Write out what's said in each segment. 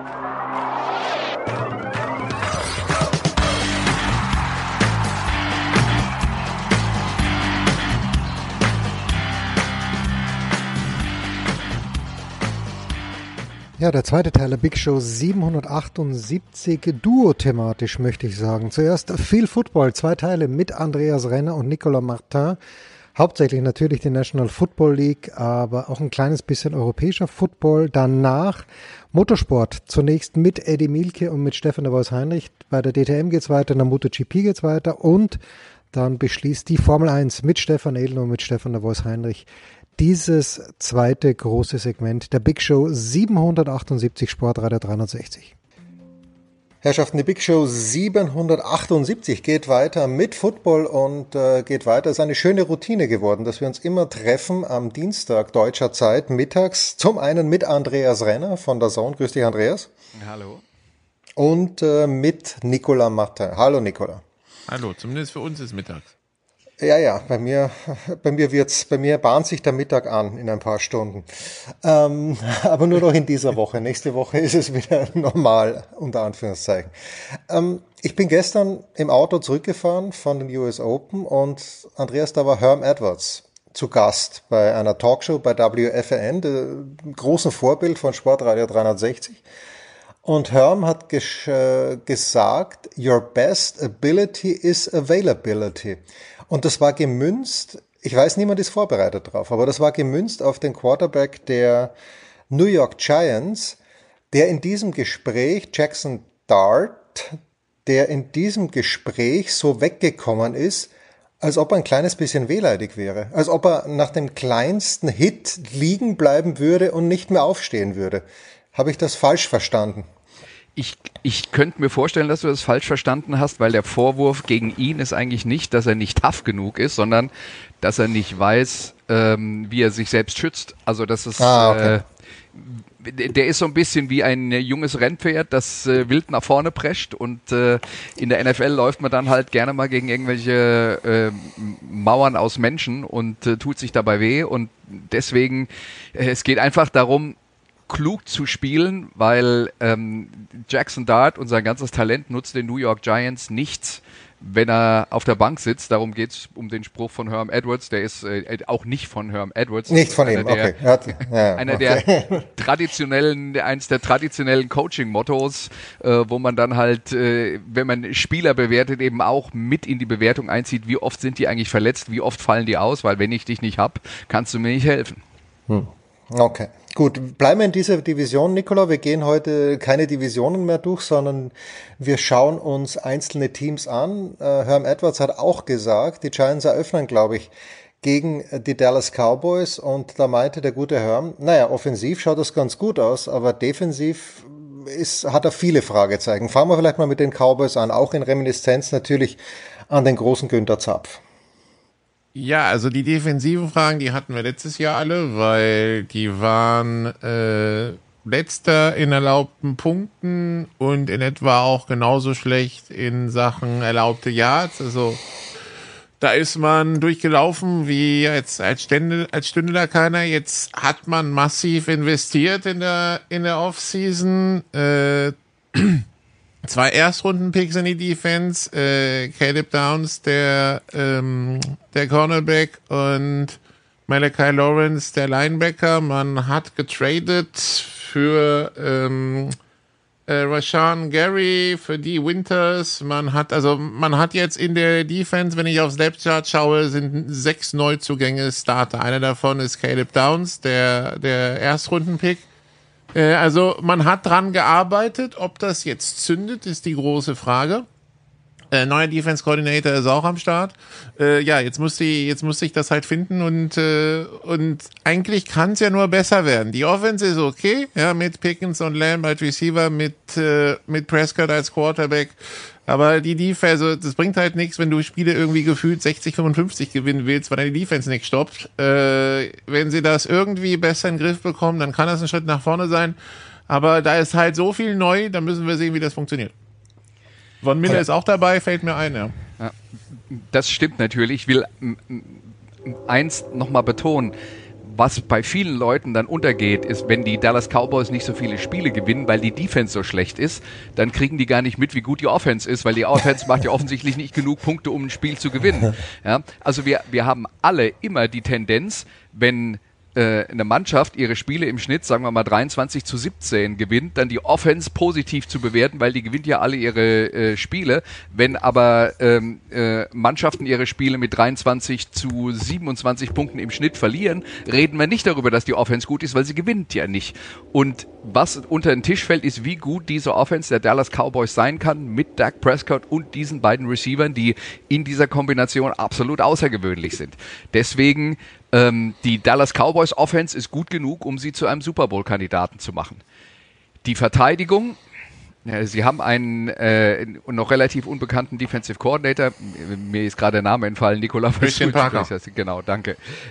Ja, der zweite Teil der Big Show 778, duo-thematisch möchte ich sagen. Zuerst viel Football, 2 Teile mit Andreas Renner und Nicolas Martin. Hauptsächlich natürlich die National Football League, aber auch ein kleines bisschen europäischer Football. Danach Motorsport, zunächst mit Eddie Mielke und mit Stefan de Vos-Heinrich. Bei der DTM geht's weiter, in der MotoGP geht's weiter und dann beschließt die Formel 1 mit Stefan Edl und mit Stefan de Vos-Heinrich dieses zweite große Segment der Big Show 778 Sportradio 360. Herrschaften, die Big Show 778 geht weiter mit Football und geht weiter. Es ist eine schöne Routine geworden, dass wir uns immer treffen am Dienstag deutscher Zeit mittags. Zum einen mit Andreas Renner von der DAZN. Grüß dich, Andreas. Hallo. Und mit Nicolas Martin. Hallo, Nicolas. Hallo, zumindest für uns ist mittags. Ja, bei mir bahnt sich der Mittag an in ein paar Stunden. Aber nur noch in dieser Woche. Nächste Woche ist es wieder normal, unter Anführungszeichen. Ich bin gestern im Auto zurückgefahren von den US Open und Andreas, da war Herm Edwards zu Gast bei einer Talkshow bei WFAN, dem großen Vorbild von Sportradio 360. Und Herm hat gesagt, your best ability is availability. Und das war gemünzt, ich weiß, niemand ist vorbereitet drauf, aber das war gemünzt auf den Quarterback der New York Giants, der in diesem Gespräch, Jackson Dart, der in diesem Gespräch so weggekommen ist, als ob er ein kleines bisschen wehleidig wäre, als ob er nach dem kleinsten Hit liegen bleiben würde und nicht mehr aufstehen würde. Habe ich das falsch verstanden? Ich könnte mir vorstellen, dass du das falsch verstanden hast, weil der Vorwurf gegen ihn ist eigentlich nicht, dass er nicht tough genug ist, sondern dass er nicht weiß, wie er sich selbst schützt. Also das ist, okay. Der ist so ein bisschen wie ein junges Rennpferd, das wild nach vorne prescht und in der NFL läuft man dann halt gerne mal gegen irgendwelche Mauern aus Menschen und tut sich dabei weh und deswegen, es geht einfach darum, klug zu spielen, weil Jackson Dart und sein ganzes Talent nutzt den New York Giants nichts, wenn er auf der Bank sitzt. Darum geht es um den Spruch von Herm Edwards. Der ist auch nicht von Herm Edwards. Nicht von ihm, okay. Eines der traditionellen Coaching-Mottos, wo man dann halt, wenn man Spieler bewertet, eben auch mit in die Bewertung einzieht, wie oft sind die eigentlich verletzt, wie oft fallen die aus, weil wenn ich dich nicht hab, kannst du mir nicht helfen. Okay, gut. Bleiben wir in dieser Division, Nicola. Wir gehen heute keine Divisionen mehr durch, sondern wir schauen uns einzelne Teams an. Herm Edwards hat auch gesagt, die Giants eröffnen, glaube ich, gegen die Dallas Cowboys und da meinte der gute Herm, offensiv schaut das ganz gut aus, aber defensiv hat er viele Fragezeichen. Fangen wir vielleicht mal mit den Cowboys an, auch in Reminiszenz natürlich an den großen Günther Zapf. Ja, also die defensiven Fragen, die hatten wir letztes Jahr alle, weil die waren letzter in erlaubten Punkten und in etwa auch genauso schlecht in Sachen erlaubte Yards. Also da ist man durchgelaufen wie als stünde da keiner. Jetzt hat man massiv investiert in der Offseason. 2 Erstrunden-Picks in die Defense, Caleb Downs, der Cornerback und Malachi Lawrence, der Linebacker. Man hat getradet für Rashawn Gary, für Dee Winters. Man hat jetzt in der Defense, wenn ich aufs Depth-Chart schaue, sind 6 Neuzugänge Starter. Einer davon ist Caleb Downs, der Erstrunden-Pick. Also man hat dran gearbeitet, ob das jetzt zündet, ist die große Frage. Neuer Defense Coordinator ist auch am Start. Jetzt musste ich das halt finden und eigentlich kann es ja nur besser werden. Die Offense ist okay, ja, mit Pickens und Lamb als Receiver, mit Prescott als Quarterback. Aber die Defense, also das bringt halt nichts, wenn du Spiele irgendwie gefühlt 60-55 gewinnen willst, weil deine Defense nicht stoppt. Wenn sie das irgendwie besser in den Griff bekommen, dann kann das ein Schritt nach vorne sein. Aber da ist halt so viel neu, da müssen wir sehen, wie das funktioniert. Von Miller ist auch dabei, fällt mir ein, ja. Das stimmt natürlich. Ich will eins nochmal betonen. was bei vielen Leuten dann untergeht, ist, wenn die Dallas Cowboys nicht so viele Spiele gewinnen, weil die Defense so schlecht ist, dann kriegen die gar nicht mit, wie gut die Offense ist, weil die Offense macht ja offensichtlich nicht genug Punkte, um ein Spiel zu gewinnen. Ja? Also wir haben alle immer die Tendenz, wenn eine Mannschaft ihre Spiele im Schnitt, sagen wir mal 23-17 gewinnt, dann die Offense positiv zu bewerten, weil die gewinnt ja alle ihre Spiele. Wenn aber Mannschaften ihre Spiele mit 23-27 Punkten im Schnitt verlieren, reden wir nicht darüber, dass die Offense gut ist, weil sie gewinnt ja nicht. Und was unter den Tisch fällt, ist, wie gut diese Offense der Dallas Cowboys sein kann mit Dak Prescott und diesen beiden Receivern, die in dieser Kombination absolut außergewöhnlich sind. Deswegen die Dallas Cowboys Offense ist gut genug, um sie zu einem Super Bowl Kandidaten zu machen. Die Verteidigung, sie haben einen noch relativ unbekannten Defensive Coordinator, mir ist gerade der Name entfallen, Nicola Christian Parker. Genau, danke.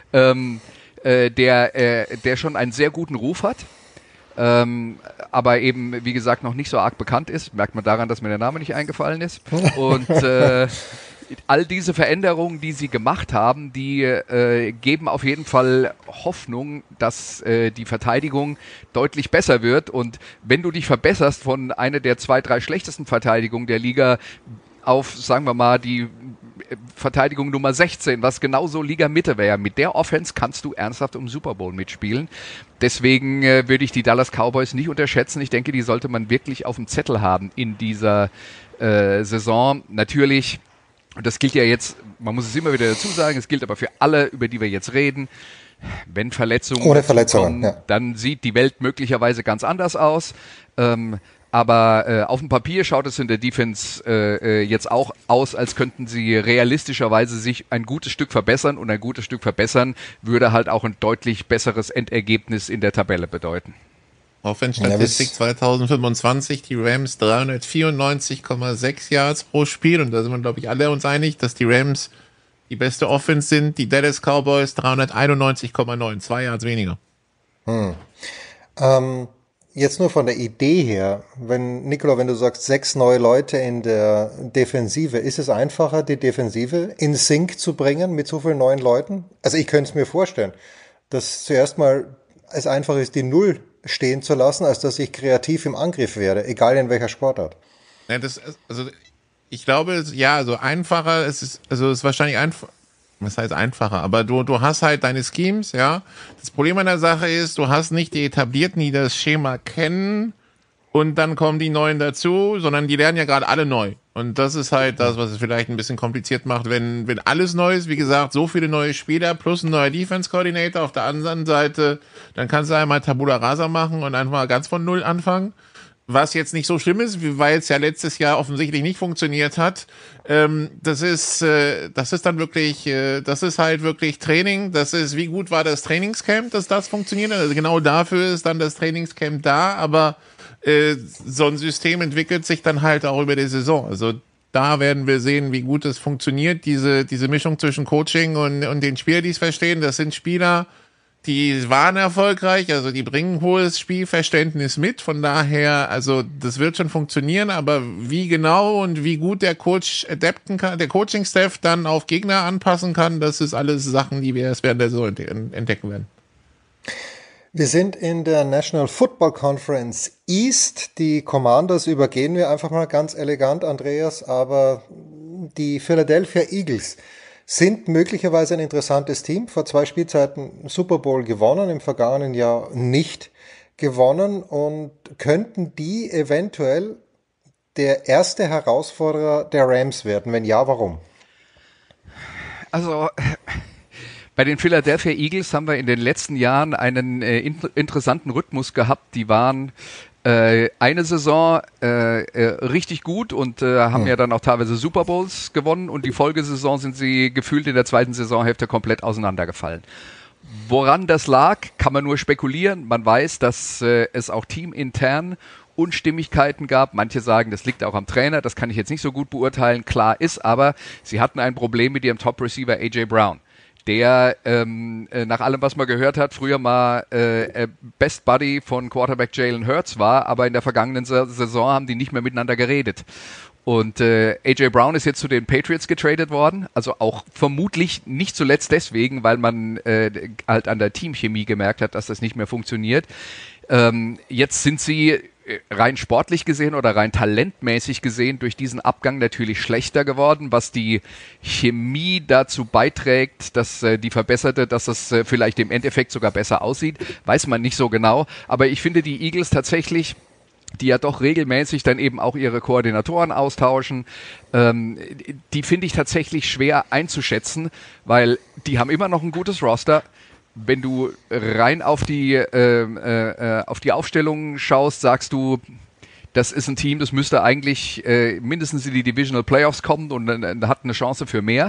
Der schon einen sehr guten Ruf hat, aber eben, wie gesagt, noch nicht so arg bekannt ist. Merkt man daran, dass mir der Name nicht eingefallen ist. Und all diese Veränderungen, die sie gemacht haben, die geben auf jeden Fall Hoffnung, dass die Verteidigung deutlich besser wird. Und wenn du dich verbesserst von einer der 2-3 schlechtesten Verteidigungen der Liga auf, sagen wir mal, die Verteidigung Nummer 16, was genauso Liga-Mitte wäre, mit der Offense kannst du ernsthaft um Super Bowl mitspielen. Deswegen würde ich die Dallas Cowboys nicht unterschätzen. Ich denke, die sollte man wirklich auf dem Zettel haben in dieser Saison. Natürlich. Und das gilt ja jetzt, man muss es immer wieder dazu sagen, es gilt aber für alle, über die wir jetzt reden. Wenn Verletzungen kommen, ja, dann sieht die Welt möglicherweise ganz anders aus. Aber auf dem Papier schaut es in der Defense jetzt auch aus, als könnten sie realistischerweise sich ein gutes Stück verbessern. Und ein gutes Stück verbessern würde halt auch ein deutlich besseres Endergebnis in der Tabelle bedeuten. Offense-Statistik 2025, die Rams 394,6 Yards pro Spiel. Und da sind wir, glaube ich, alle uns einig, dass die Rams die beste Offense sind. Die Dallas Cowboys 391,9, 2 Yards weniger. Jetzt nur von der Idee her, Nicola, wenn du sagst, 6 neue Leute in der Defensive, ist es einfacher, die Defensive in Sync zu bringen mit so vielen neuen Leuten? Also ich könnte es mir vorstellen, dass zuerst mal es einfach ist, die Null stehen zu lassen, als dass ich kreativ im Angriff werde, egal in welcher Sportart. Ja, ich glaube, ja, so einfacher, es ist wahrscheinlich einfach, was heißt einfacher, aber du hast halt deine Schemes, ja. Das Problem an der Sache ist, du hast nicht die Etablierten, die das Schema kennen und dann kommen die Neuen dazu, sondern die lernen ja gerade alle neu. Und das ist halt das, was es vielleicht ein bisschen kompliziert macht, wenn alles neu ist, wie gesagt, so viele neue Spieler plus ein neuer Defense-Coordinator auf der anderen Seite, dann kannst du einmal Tabula Rasa machen und einfach mal ganz von Null anfangen. Was jetzt nicht so schlimm ist, weil es ja letztes Jahr offensichtlich nicht funktioniert hat. Das ist dann wirklich, das ist halt wirklich Training. Das ist, wie gut war das Trainingscamp, dass das funktioniert? Also genau dafür ist dann das Trainingscamp da, aber so ein System entwickelt sich dann halt auch über die Saison. Also da werden wir sehen, wie gut es funktioniert, diese Mischung zwischen Coaching und den Spielern, die es verstehen. Das sind Spieler, die waren erfolgreich, also die bringen hohes Spielverständnis mit. Von daher, also das wird schon funktionieren, aber wie genau und wie gut der Coach adapten kann, der Coaching-Staff dann auf Gegner anpassen kann, das ist alles Sachen, die wir erst während der Saison entdecken werden. Wir sind in der National Football Conference East. Die Commanders übergehen wir einfach mal ganz elegant, Andreas, aber die Philadelphia Eagles sind möglicherweise ein interessantes Team. Vor 2 Spielzeiten Super Bowl gewonnen, im vergangenen Jahr nicht gewonnen und könnten die eventuell der erste Herausforderer der Rams werden? Wenn ja, warum? Also bei den Philadelphia Eagles haben wir in den letzten Jahren einen interessanten Rhythmus gehabt. Die waren eine Saison richtig gut und haben ja dann auch teilweise Super Bowls gewonnen und die Folgesaison sind sie gefühlt in der zweiten Saisonhälfte komplett auseinandergefallen. Woran das lag, kann man nur spekulieren. Man weiß, dass es auch teamintern Unstimmigkeiten gab. Manche sagen, das liegt auch am Trainer. Das kann ich jetzt nicht so gut beurteilen. Klar ist aber, sie hatten ein Problem mit ihrem Top-Receiver AJ Brown. der nach allem, was man gehört hat, früher mal Best Buddy von Quarterback Jalen Hurts war, aber in der vergangenen Saison haben die nicht mehr miteinander geredet. Und A.J. Brown ist jetzt zu den Patriots getradet worden, also auch vermutlich nicht zuletzt deswegen, weil man halt an der Teamchemie gemerkt hat, dass das nicht mehr funktioniert. Jetzt sind sie rein sportlich gesehen oder rein talentmäßig gesehen durch diesen Abgang natürlich schlechter geworden, was die Chemie dazu beiträgt, dass die verbesserte, dass es vielleicht im Endeffekt sogar besser aussieht, weiß man nicht so genau. Aber ich finde die Eagles tatsächlich, die ja doch regelmäßig dann eben auch ihre Koordinatoren austauschen, die finde ich tatsächlich schwer einzuschätzen, weil die haben immer noch ein gutes Roster. Wenn du rein auf die Aufstellung schaust, sagst du, das ist ein Team, das müsste eigentlich mindestens in die Divisional Playoffs kommen und hat eine Chance für mehr.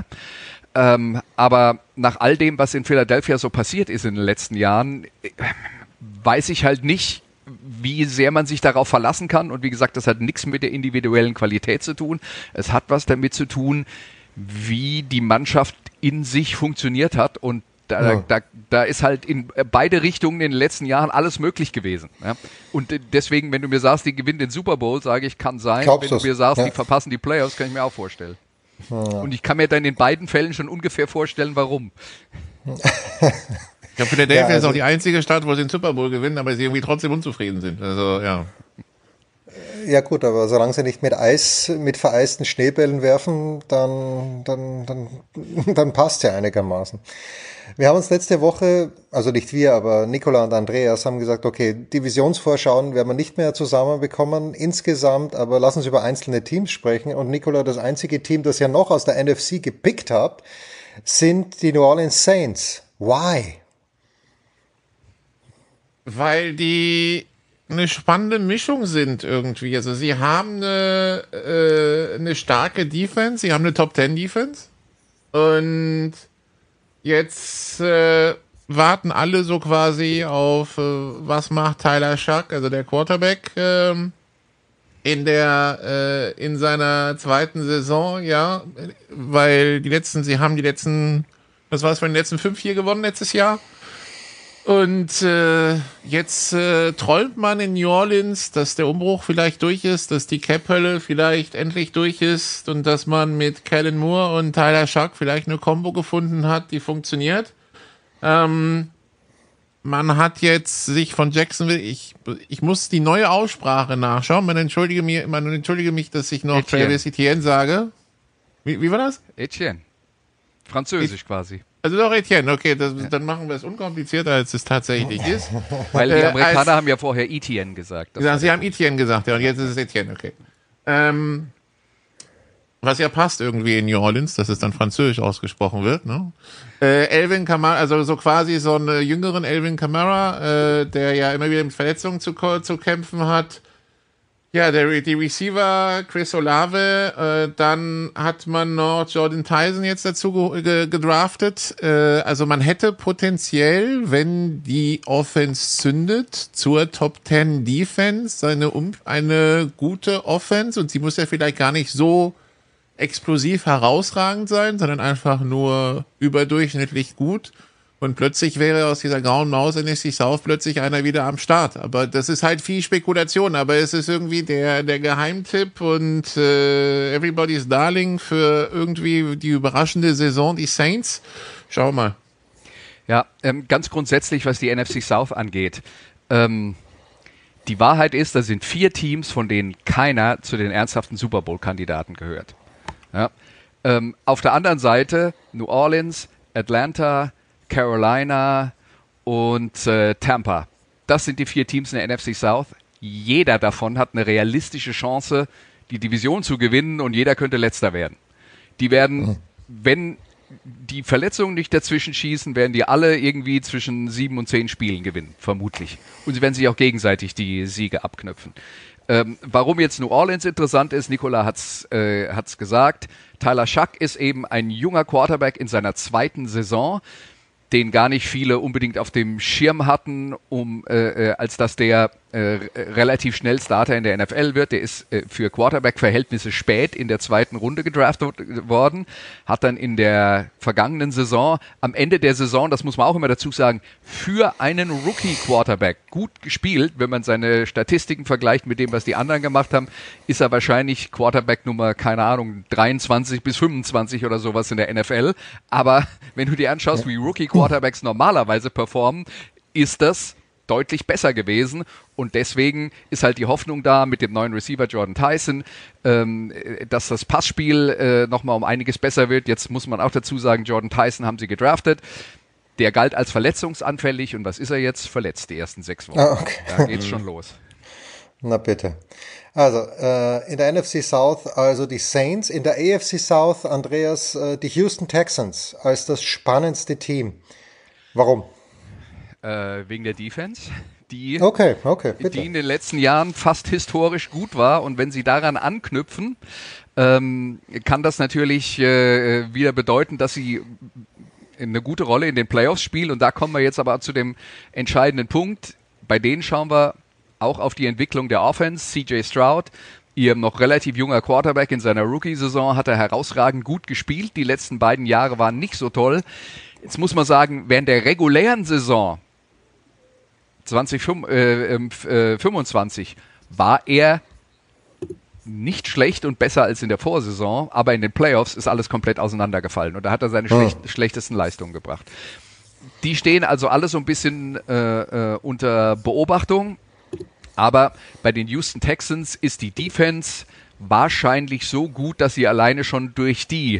Aber nach all dem, was in Philadelphia so passiert ist in den letzten Jahren, weiß ich halt nicht, wie sehr man sich darauf verlassen kann. Und wie gesagt, das hat nichts mit der individuellen Qualität zu tun. Es hat was damit zu tun, wie die Mannschaft in sich funktioniert hat. Und da ist halt in beide Richtungen in den letzten Jahren alles möglich gewesen. Ja? Und deswegen, wenn du mir sagst, die gewinnen den Super Bowl, sage ich, kann sein. Glaubst wenn du mir sagst, die verpassen die Playoffs, kann ich mir auch vorstellen. Ja. Und ich kann mir dann in beiden Fällen schon ungefähr vorstellen, warum. Ich glaube, Philadelphia ist auch die einzige Stadt, wo sie den Super Bowl gewinnen, aber sie irgendwie trotzdem unzufrieden sind. Also, ja. Ja gut, aber solange sie nicht mit vereisten Schneebällen werfen, dann passt ja einigermaßen. Wir haben uns letzte Woche, also nicht wir, aber Nicola und Andreas haben gesagt, okay, Divisionsvorschauen werden wir nicht mehr zusammenbekommen insgesamt, aber lass uns über einzelne Teams sprechen. Und Nicola, das einzige Team, das ihr noch aus der NFC gepickt habt, sind die New Orleans Saints. Why? Weil die eine spannende Mischung sind irgendwie. Also sie haben eine starke Defense, sie haben eine Top-10-Defense und jetzt warten alle so quasi auf, was macht Tyler Shuck, also der Quarterback, in seiner zweiten Saison, ja, weil sie haben die letzten, was war es, von den letzten 5 hier gewonnen letztes Jahr. Und jetzt träumt man in New Orleans, dass der Umbruch vielleicht durch ist, dass die Cap-Hölle vielleicht endlich durch ist und dass man mit Kellen Moore und Tyler Shuck vielleicht eine Kombo gefunden hat, die funktioniert. Man hat jetzt sich von Jacksonville, ich muss die neue Aussprache nachschauen, man entschuldige mich, dass ich noch Etienne. Travis Etienne sage. Wie war das? Etienne. Französisch quasi. Also doch Etienne, okay, dann machen wir es unkomplizierter, als es tatsächlich ist. Weil die Amerikaner haben ja vorher Etienne gesagt. Sie haben Etienne gesagt, ja, und jetzt ist es Etienne, okay. Was ja passt irgendwie in New Orleans, dass es dann französisch ausgesprochen wird, ne? Alvin Kamara, also so quasi so einen jüngeren Alvin Kamara, der ja immer wieder mit Verletzungen zu kämpfen hat. Ja, die Receiver, Chris Olave, dann hat man noch Jordan Tyson jetzt dazu gedraftet. Also man hätte potenziell, wenn die Offense zündet, zur Top 10 Defense eine gute Offense, und sie muss ja vielleicht gar nicht so explosiv herausragend sein, sondern einfach nur überdurchschnittlich gut. Und plötzlich wäre aus dieser grauen Maus NFC South plötzlich einer wieder am Start. Aber das ist halt viel Spekulation. Aber es ist irgendwie der Geheimtipp und everybody's Darling für irgendwie die überraschende Saison, die Saints. Schau mal. Ja, ganz grundsätzlich, was die NFC South angeht. Die Wahrheit ist, da sind 4 Teams, von denen keiner zu den ernsthaften Super Bowl-Kandidaten gehört. Ja. Auf der anderen Seite New Orleans, Atlanta, Carolina und Tampa. Das sind die 4 Teams in der NFC South. Jeder davon hat eine realistische Chance, die Division zu gewinnen, und jeder könnte Letzter werden. Die werden, wenn die Verletzungen nicht dazwischen schießen, werden die alle irgendwie zwischen 7 und 10 Spielen gewinnen, vermutlich. Und sie werden sich auch gegenseitig die Siege abknöpfen. Warum jetzt New Orleans interessant ist, Nicola hat's gesagt, Tyler Shuck ist eben ein junger Quarterback in seiner 2. Saison, den gar nicht viele unbedingt auf dem Schirm hatten, als dass der relativ schnell Starter in der NFL wird. Der ist für Quarterback-Verhältnisse spät in der 2. Runde gedraftet worden, hat dann in der vergangenen Saison, am Ende der Saison, das muss man auch immer dazu sagen, für einen Rookie-Quarterback gut gespielt. Wenn man seine Statistiken vergleicht mit dem, was die anderen gemacht haben, ist er wahrscheinlich Quarterback Nummer, keine Ahnung, 23 bis 25 oder sowas in der NFL. Aber wenn du dir anschaust, wie Rookie-Quarterbacks normalerweise performen, ist das deutlich besser gewesen und deswegen ist halt die Hoffnung da mit dem neuen Receiver Jordan Tyson, dass das Passspiel nochmal um einiges besser wird. Jetzt muss man auch dazu sagen, Jordan Tyson haben sie gedraftet. Der galt als verletzungsanfällig und was ist er jetzt? Verletzt die ersten 6 Wochen. Ah, okay. Da geht's schon los. Na bitte. Also, in der NFC South also die Saints, in der AFC South, Andreas, die Houston Texans als das spannendste Team. Warum? Wegen der Defense, die bitte. in den letzten Jahren fast historisch gut war. Und wenn sie daran anknüpfen, kann das natürlich wieder bedeuten, dass sie eine gute Rolle in den Playoffs spielen. Und da kommen wir jetzt aber zu dem entscheidenden Punkt. Bei denen schauen wir auch auf die Entwicklung der Offense. CJ Stroud, ihr noch relativ junger Quarterback in seiner Rookie-Saison, hat er herausragend gut gespielt. Die letzten beiden Jahre waren nicht so toll. Jetzt muss man sagen, während der regulären Saison 2025 war er nicht schlecht und besser als in der Vorsaison, aber in den Playoffs ist alles komplett auseinandergefallen und da hat er seine schlechtesten Leistungen gebracht. Die stehen also alle so ein bisschen unter Beobachtung, aber bei den Houston Texans ist die Defense wahrscheinlich so gut, dass sie alleine schon durch die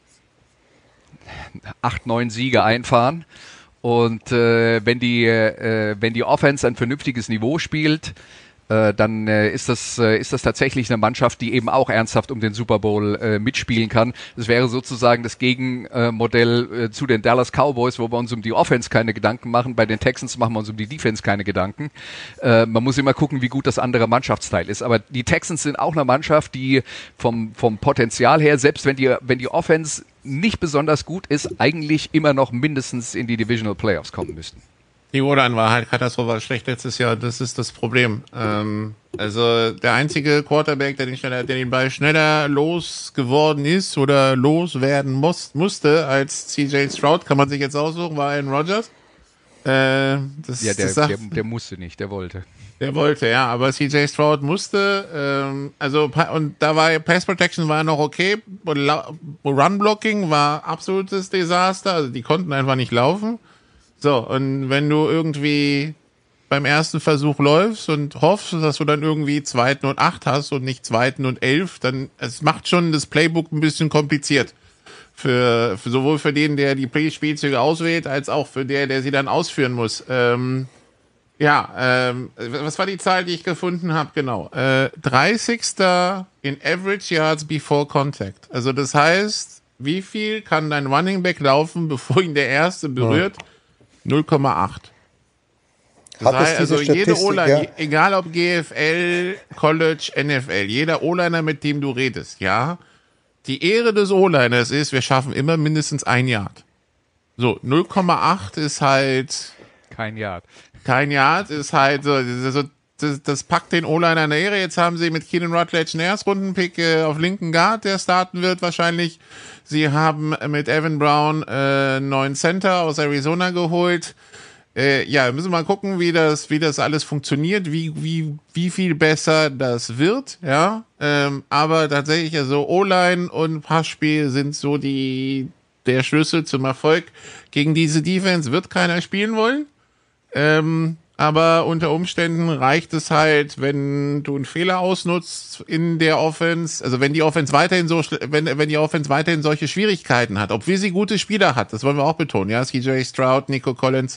8-9 Siege einfahren. Und wenn die Offense ein vernünftiges Niveau spielt, dann ist das tatsächlich eine Mannschaft, die eben auch ernsthaft um den Super Bowl mitspielen kann. Das wäre sozusagen das Gegenmodell zu den Dallas Cowboys, wo wir uns um die Offense keine Gedanken machen. Bei den Texans machen wir uns um die Defense keine Gedanken. Man muss immer gucken, wie gut das andere Mannschaftsteil ist. Aber die Texans sind auch eine Mannschaft, die vom Potenzial her, selbst wenn die Offense nicht besonders gut ist, eigentlich immer noch mindestens in die Divisional Playoffs kommen müssten. Die O-Line war halt katastrophal schlecht letztes Jahr, das ist das Problem. Also der einzige Quarterback, der den Ball schneller losgeworden ist oder loswerden musste als CJ Stroud, kann man sich jetzt aussuchen, war Aaron Rodgers. Der musste nicht, der wollte. Der wollte, ja, aber CJ Stroud musste, und da war Pass Protection war noch okay, Run Blocking war absolutes Desaster, also die konnten einfach nicht laufen. So, und wenn du irgendwie beim ersten Versuch läufst und hoffst, dass du dann irgendwie 2. und 8 hast und nicht 2. und 11, dann, es macht schon das Playbook ein bisschen kompliziert. Für sowohl für den, der die Spielzüge auswählt, als auch für der sie dann ausführen muss. Was war die Zahl, die ich gefunden habe? Genau. 30. in Average Yards before Contact. Also das heißt, wie viel kann dein Running Back laufen, bevor ihn der Erste berührt? 0,8. Das heißt, also jede O-Line, egal ob GFL, College, NFL, jeder O-Liner, mit dem du redest, ja, die Ehre des O-Liners ist, wir schaffen immer mindestens 1 Yard. So, 0,8 ist halt... Kein Yard. Kein Yard ist halt so, das packt den O-Liner in der Ehre. Jetzt haben sie mit Keenan Rutledge einen Erstrundenpick auf linken Guard, der starten wird wahrscheinlich. Sie haben mit Evan Brown einen neuen Center aus Arizona geholt. Müssen wir mal gucken, wie das alles funktioniert, wie viel besser das wird, ja. Aber tatsächlich, also O-Line und Passspiel sind so der Schlüssel zum Erfolg. Gegen diese Defense wird keiner spielen wollen. Aber unter Umständen reicht es halt, wenn du einen Fehler ausnutzt in der Offense, also wenn die Offense weiterhin solche Schwierigkeiten hat, obwohl sie gute Spieler hat, das wollen wir auch betonen, ja, CJ Stroud, Nico Collins,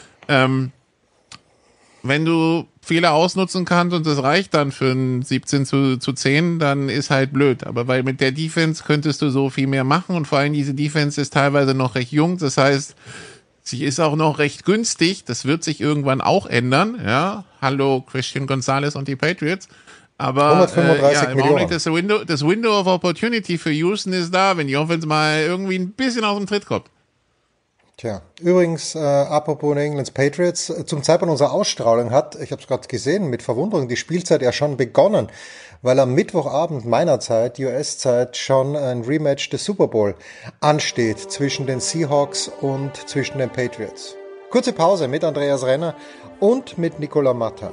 wenn du Fehler ausnutzen kannst und das reicht dann für ein 17:10, dann ist halt blöd. Aber weil mit der Defense könntest du so viel mehr machen und vor allem diese Defense ist teilweise noch recht jung, das heißt, sie ist auch noch recht günstig. Das wird sich irgendwann auch ändern. Ja, hallo Christian Gonzalez und die Patriots. Aber 135 im Augenblick das Window of Opportunity für Houston ist da, wenn die Offense mal irgendwie ein bisschen aus dem Tritt kommt. Tja, übrigens, apropos New England Patriots, zum Zeitpunkt unserer Ausstrahlung hat, ich habe es gerade gesehen, mit Verwunderung die Spielzeit ja schon begonnen, weil am Mittwochabend meiner Zeit, US-Zeit, schon ein Rematch des Super Bowl ansteht zwischen den Seahawks und zwischen den Patriots. Kurze Pause mit Andreas Renner und mit Nicolas Martin.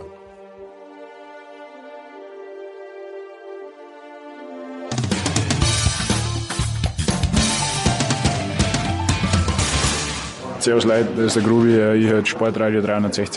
Servus Leute, das ist der Grubi, ich höre Sportradio 360.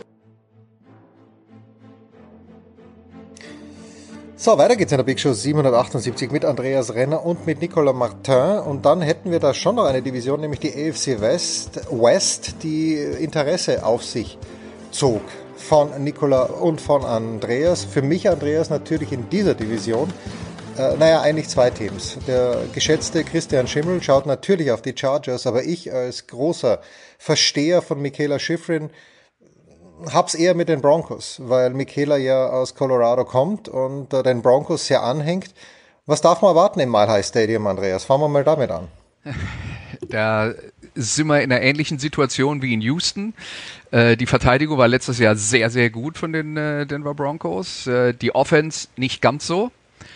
So, weiter geht's in der Big Show 778 mit Andreas Renner und mit Nicolas Martin. Und dann hätten wir da schon noch eine Division, nämlich die AFC West, die Interesse auf sich zog von Nicolas und von Andreas. Für mich, Andreas, natürlich in dieser Division eigentlich zwei Teams. Der geschätzte Christian Schimmel schaut natürlich auf die Chargers, aber ich als großer Versteher von Mikaela Shiffrin hab's eher mit den Broncos, weil Mikaela ja aus Colorado kommt und den Broncos sehr anhängt. Was darf man erwarten im Mile High Stadium, Andreas? Fangen wir mal damit an. Da sind wir in einer ähnlichen Situation wie in Houston. Die Verteidigung war letztes Jahr sehr, sehr gut von den Denver Broncos. Die Offense nicht ganz so.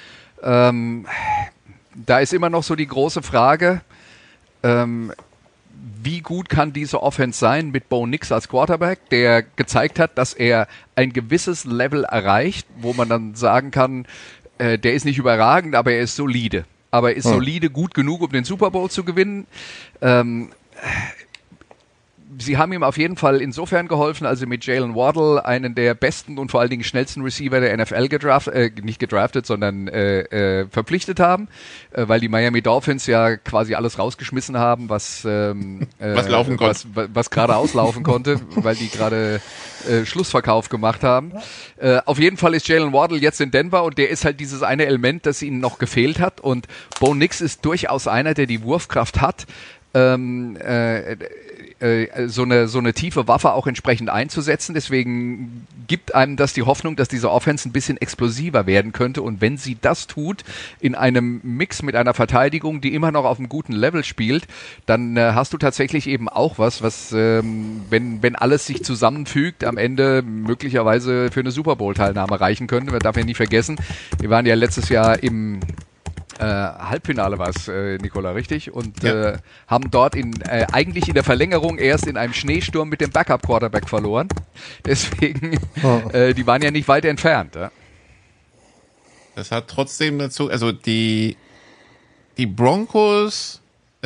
Da ist immer noch so die große Frage, wie gut kann diese Offense sein mit Bo Nix als Quarterback, der gezeigt hat, dass er ein gewisses Level erreicht, wo man dann sagen kann, der ist nicht überragend, aber er ist solide. Aber er ist solide gut genug, um den Super Bowl zu gewinnen. Sie haben ihm auf jeden Fall insofern geholfen, also mit Jalen Waddle, einen der besten und vor allen Dingen schnellsten Receiver der NFL verpflichtet haben, weil die Miami Dolphins ja quasi alles rausgeschmissen haben, was laufen konnte, was gerade auslaufen konnte, weil die gerade Schlussverkauf gemacht haben. Auf jeden Fall ist Jalen Waddle jetzt in Denver und der ist halt dieses eine Element, das ihnen noch gefehlt hat, und Bo Nix ist durchaus einer, der die Wurfkraft hat, so eine tiefe Waffe auch entsprechend einzusetzen. Deswegen gibt einem das die Hoffnung, dass diese Offense ein bisschen explosiver werden könnte. Und wenn sie das tut, in einem Mix mit einer Verteidigung, die immer noch auf einem guten Level spielt, dann hast du tatsächlich eben auch was wenn alles sich zusammenfügt, am Ende möglicherweise für eine Super Bowl-Teilnahme reichen könnte. Man darf ja nicht vergessen, wir waren ja letztes Jahr im Halbfinale war es, Nicola, richtig? Und ja. Haben dort eigentlich in der Verlängerung erst in einem Schneesturm mit dem Backup-Quarterback verloren. Deswegen, die waren ja nicht weit entfernt. Ja? Das hat trotzdem dazu, also die Broncos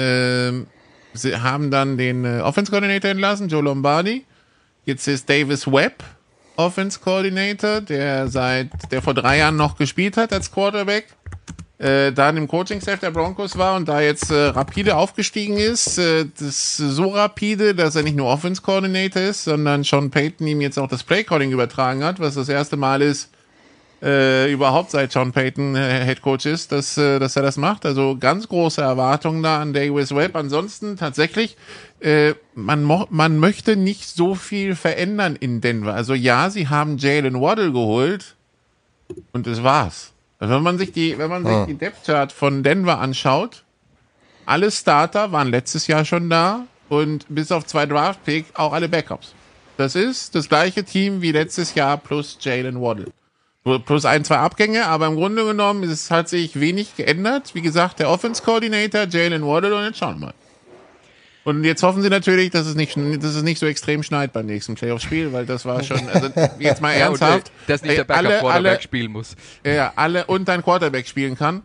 sie haben dann den Offense Coordinator entlassen, Joe Lombardi. Jetzt ist Davis Webb Offense Coordinator, der vor 3 Jahren noch gespielt hat als Quarterback. Dann im Coaching-Staff der Broncos war und da jetzt rapide aufgestiegen ist. Das so rapide, dass er nicht nur Offense-Coordinator ist, sondern Sean Payton ihm jetzt auch das Play-Calling übertragen hat, was das erste Mal ist, überhaupt seit Sean Payton Head-Coach ist, dass er das macht. Also ganz große Erwartungen da an Davis Webb. Ansonsten tatsächlich, man möchte nicht so viel verändern in Denver. Also ja, sie haben Jalen Waddle geholt und das war's. Also wenn man sich die Depth Chart von Denver anschaut, alle Starter waren letztes Jahr schon da und bis auf 2 Draft-Picks auch alle Backups. Das ist das gleiche Team wie letztes Jahr plus Jalen Waddle. Plus 1, 2 Abgänge, aber im Grunde genommen hat sich wenig geändert. Wie gesagt, der Offense-Coordinator, Jalen Waddle, und jetzt schauen wir mal. Und jetzt hoffen sie natürlich, dass es nicht so extrem schneit beim nächsten Playoff-Spiel, weil das war schon, also jetzt mal ernsthaft. Dass nicht der Backup-Quarterback spielen muss. Ja, und dein Quarterback spielen kann.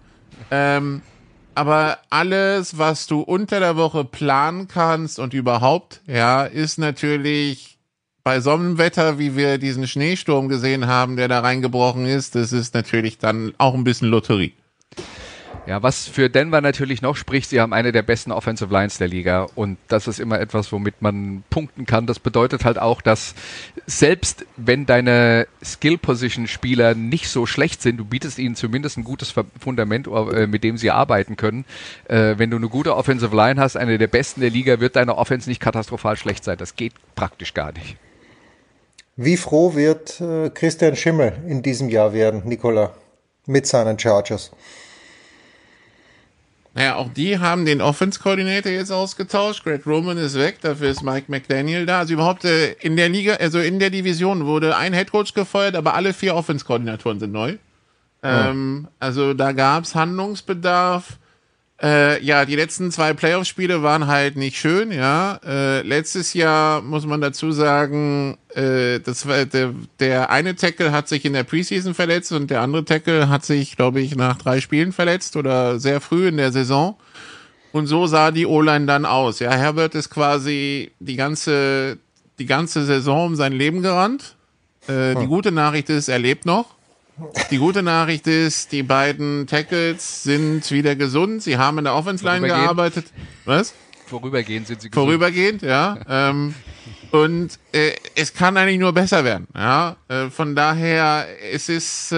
Aber alles, was du unter der Woche planen kannst und überhaupt, ja, ist natürlich bei so einem Wetter, wie wir diesen Schneesturm gesehen haben, der da reingebrochen ist, das ist natürlich dann auch ein bisschen Lotterie. Ja, was für Denver natürlich noch spricht, sie haben eine der besten Offensive Lines der Liga und das ist immer etwas, womit man punkten kann. Das bedeutet halt auch, dass selbst wenn deine Skill-Position-Spieler nicht so schlecht sind, du bietest ihnen zumindest ein gutes Fundament, mit dem sie arbeiten können. Wenn du eine gute Offensive Line hast, eine der besten der Liga, wird deine Offense nicht katastrophal schlecht sein. Das geht praktisch gar nicht. Wie froh wird Christian Schimmel in diesem Jahr werden, Nicola, mit seinen Chargers? Naja, auch die haben den Offense-Coordinator jetzt ausgetauscht. Greg Roman ist weg, dafür ist Mike McDaniel da. Also überhaupt in der Liga, also in der Division wurde ein Headcoach gefeuert, aber alle 4 Offense-Koordinatoren sind neu. Also da gab's Handlungsbedarf. Die letzten 2 Playoff-Spiele waren halt nicht schön, ja. Letztes Jahr muss man dazu sagen, das war der eine Tackle hat sich in der Preseason verletzt und der andere Tackle hat sich, glaube ich, nach 3 Spielen verletzt oder sehr früh in der Saison. Und so sah die O-Line dann aus. Ja, Herbert ist quasi die ganze Saison um sein Leben gerannt. Die gute Nachricht ist, er lebt noch. Die gute Nachricht ist, die beiden Tackles sind wieder gesund. Sie haben in der Offense-Line gearbeitet. Was? Vorübergehend sind sie gesund. Vorübergehend, ja. Und es kann eigentlich nur besser werden. Ja. Von daher, es ist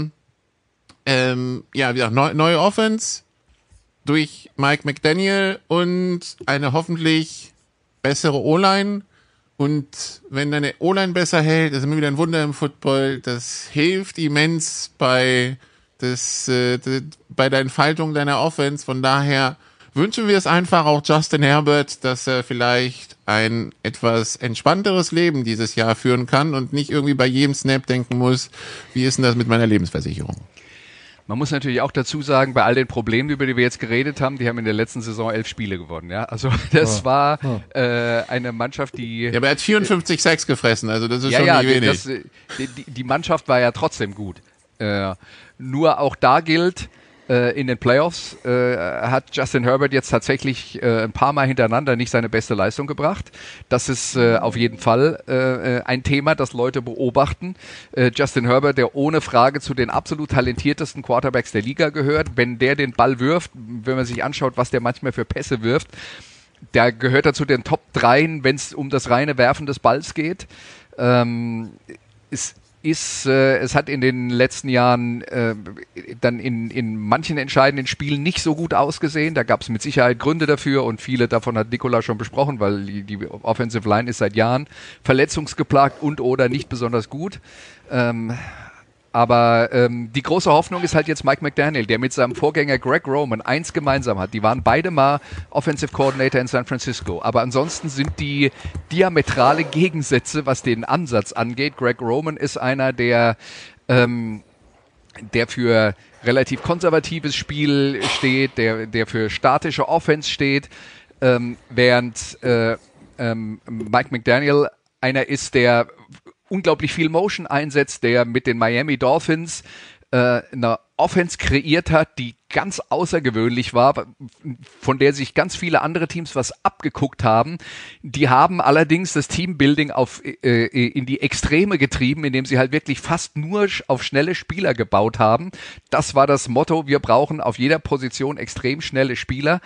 wie gesagt, neue Offense durch Mike McDaniel und eine hoffentlich bessere O-Line. Und wenn deine O-Line besser hält, das ist immer wieder ein Wunder im Football, das hilft immens bei der Entfaltung deiner Offense. Von daher wünschen wir es einfach auch Justin Herbert, dass er vielleicht ein etwas entspannteres Leben dieses Jahr führen kann und nicht irgendwie bei jedem Snap denken muss, wie ist denn das mit meiner Lebensversicherung? Man muss natürlich auch dazu sagen, bei all den Problemen, über die wir jetzt geredet haben, die haben in der letzten Saison 11 Spiele gewonnen. Ja, also das war eine Mannschaft, die... Ja, aber er hat 54 Sacks gefressen, also das ist schon nicht wenig. Die Mannschaft war ja trotzdem gut. Nur auch da gilt, in den Playoffs hat Justin Herbert jetzt tatsächlich ein paar Mal hintereinander nicht seine beste Leistung gebracht. Das ist auf jeden Fall ein Thema, das Leute beobachten. Justin Herbert, der ohne Frage zu den absolut talentiertesten Quarterbacks der Liga gehört, wenn der den Ball wirft, wenn man sich anschaut, was der manchmal für Pässe wirft, der gehört dazu den Top 3, wenn es um das reine Werfen des Balls geht. Es hat in den letzten Jahren dann in manchen entscheidenden Spielen nicht so gut ausgesehen. Da gab es mit Sicherheit Gründe dafür und viele davon hat Nikola schon besprochen, weil die Offensive Line ist seit Jahren verletzungsgeplagt und oder nicht besonders gut. Aber die große Hoffnung ist halt jetzt Mike McDaniel, der mit seinem Vorgänger Greg Roman eins gemeinsam hat. Die waren beide mal Offensive Coordinator in San Francisco. Aber ansonsten sind die diametrale Gegensätze, was den Ansatz angeht. Greg Roman ist einer, der für relativ konservatives Spiel steht, der für statische Offense steht, während Mike McDaniel einer ist, der unglaublich viel Motion einsetzt, der mit den Miami Dolphins eine Offense kreiert hat, die ganz außergewöhnlich war, von der sich ganz viele andere Teams was abgeguckt haben. Die haben allerdings das Teambuilding in die Extreme getrieben, indem sie halt wirklich fast nur auf schnelle Spieler gebaut haben. Das war das Motto, wir brauchen auf jeder Position extrem schnelle Spieler.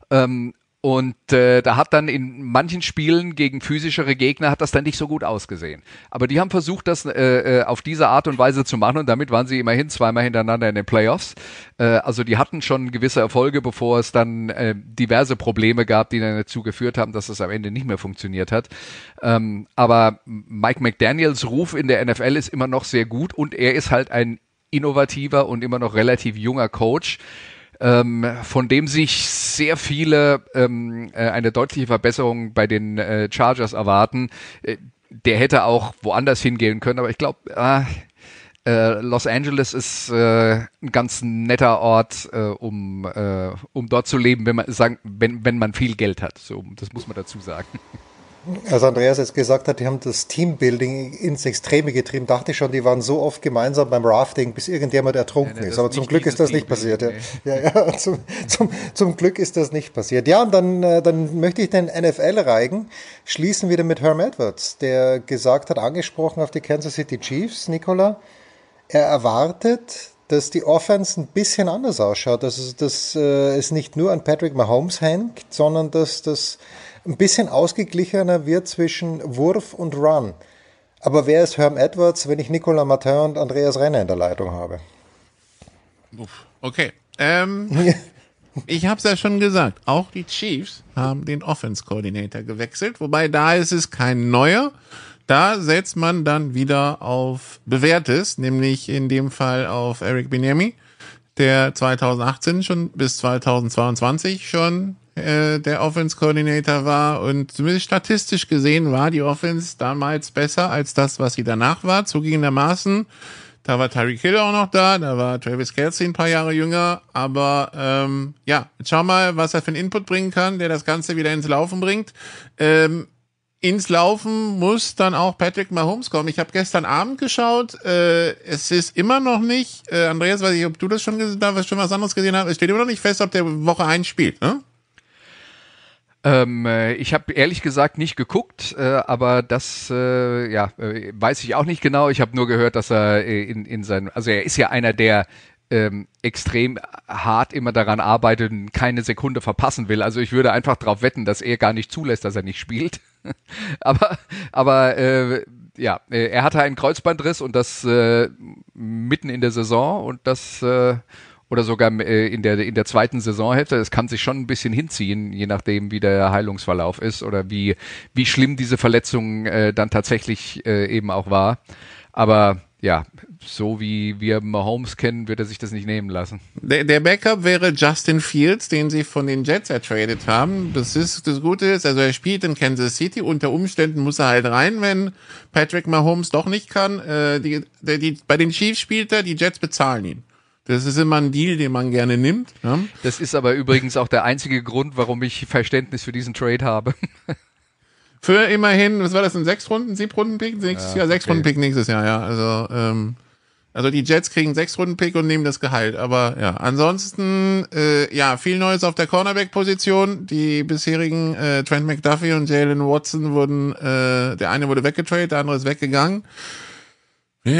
Und da hat dann in manchen Spielen gegen physischere Gegner hat das dann nicht so gut ausgesehen. Aber die haben versucht, das auf diese Art und Weise zu machen und damit waren sie immerhin 2-mal hintereinander in den Playoffs. Also die hatten schon gewisse Erfolge, bevor es dann diverse Probleme gab, die dann dazu geführt haben, dass es am Ende nicht mehr funktioniert hat. Aber Mike McDaniels Ruf in der NFL ist immer noch sehr gut und er ist halt ein innovativer und immer noch relativ junger Coach, von dem sich sehr viele eine deutliche Verbesserung bei den Chargers erwarten. Der hätte auch woanders hingehen können, aber ich glaube, Los Angeles ist ein ganz netter Ort, um dort zu leben, wenn man viel Geld hat. So, das muss man dazu sagen. Als Andreas jetzt gesagt hat, die haben das Teambuilding ins Extreme getrieben, dachte ich schon, die waren so oft gemeinsam beim Rafting, bis irgendjemand ertrunken ist. Aber zum Glück ist das nicht passiert. Ja, zum Glück ist das nicht passiert. Ja, und dann möchte ich den NFL-Reigen schließen wieder mit Herm Edwards, der gesagt hat, angesprochen auf die Kansas City Chiefs, Nikola, er erwartet, dass die Offense ein bisschen anders ausschaut, dass es nicht nur an Patrick Mahomes hängt, sondern dass das ein bisschen ausgeglichener wird zwischen Wurf und Run. Aber wer ist Herm Edwards, wenn ich Nicolas Martin und Andreas Renner in der Leitung habe? Okay. Ich habe es ja schon gesagt, auch die Chiefs haben den Offense-Coordinator gewechselt, wobei da ist es kein neuer. Da setzt man dann wieder auf Bewährtes, nämlich in dem Fall auf Eric Bieniemy, der 2018 schon bis 2022 schon der Offense Coordinator war, und zumindest statistisch gesehen war die Offense damals besser als das, was sie danach war, zugegebenermaßen. Da war Tyreek Hill auch noch da war Travis Kelce ein paar Jahre jünger, aber jetzt schau mal, was er für einen Input bringen kann, der das Ganze wieder ins Laufen bringt. Ins Laufen muss dann auch Patrick Mahomes kommen. Ich habe gestern Abend geschaut, es ist immer noch nicht, Andreas, weiß ich, ob du das schon was anderes gesehen hast, es steht immer noch nicht fest, ob der Woche 1 spielt, ne? Ich habe ehrlich gesagt nicht geguckt, aber das weiß ich auch nicht genau. Ich habe nur gehört, dass er also er ist ja einer, der extrem hart immer daran arbeitet und keine Sekunde verpassen will. Also ich würde einfach darauf wetten, dass er gar nicht zulässt, dass er nicht spielt. aber er hatte einen Kreuzbandriss und das mitten in der Saison, und das oder sogar in der zweiten Saisonhälfte. Das kann sich schon ein bisschen hinziehen, je nachdem, wie der Heilungsverlauf ist oder wie schlimm diese Verletzung dann tatsächlich eben auch war. Aber ja, so wie wir Mahomes kennen, wird er sich das nicht nehmen lassen. Der Backup wäre Justin Fields, den sie von den Jets ertradet haben. Das Gute ist, also er spielt in Kansas City. Unter Umständen muss er halt rein, wenn Patrick Mahomes doch nicht kann. Bei den Chiefs spielt er, die Jets bezahlen ihn. Das ist immer ein Deal, den man gerne nimmt. Ja? Das ist aber übrigens auch der einzige Grund, warum ich Verständnis für diesen Trade habe. Für immerhin, was war das, ein 7-Runden-Pick? Nächstes Jahr, 6-Runden-Pick nächstes Jahr, ja. Also die Jets kriegen 6-Runden-Pick und nehmen das Gehalt. Aber ja, ansonsten, viel Neues auf der Cornerback-Position. Die bisherigen Trent McDuffie und Jalen Watson wurden, der eine wurde weggetradet, der andere ist weggegangen. Ich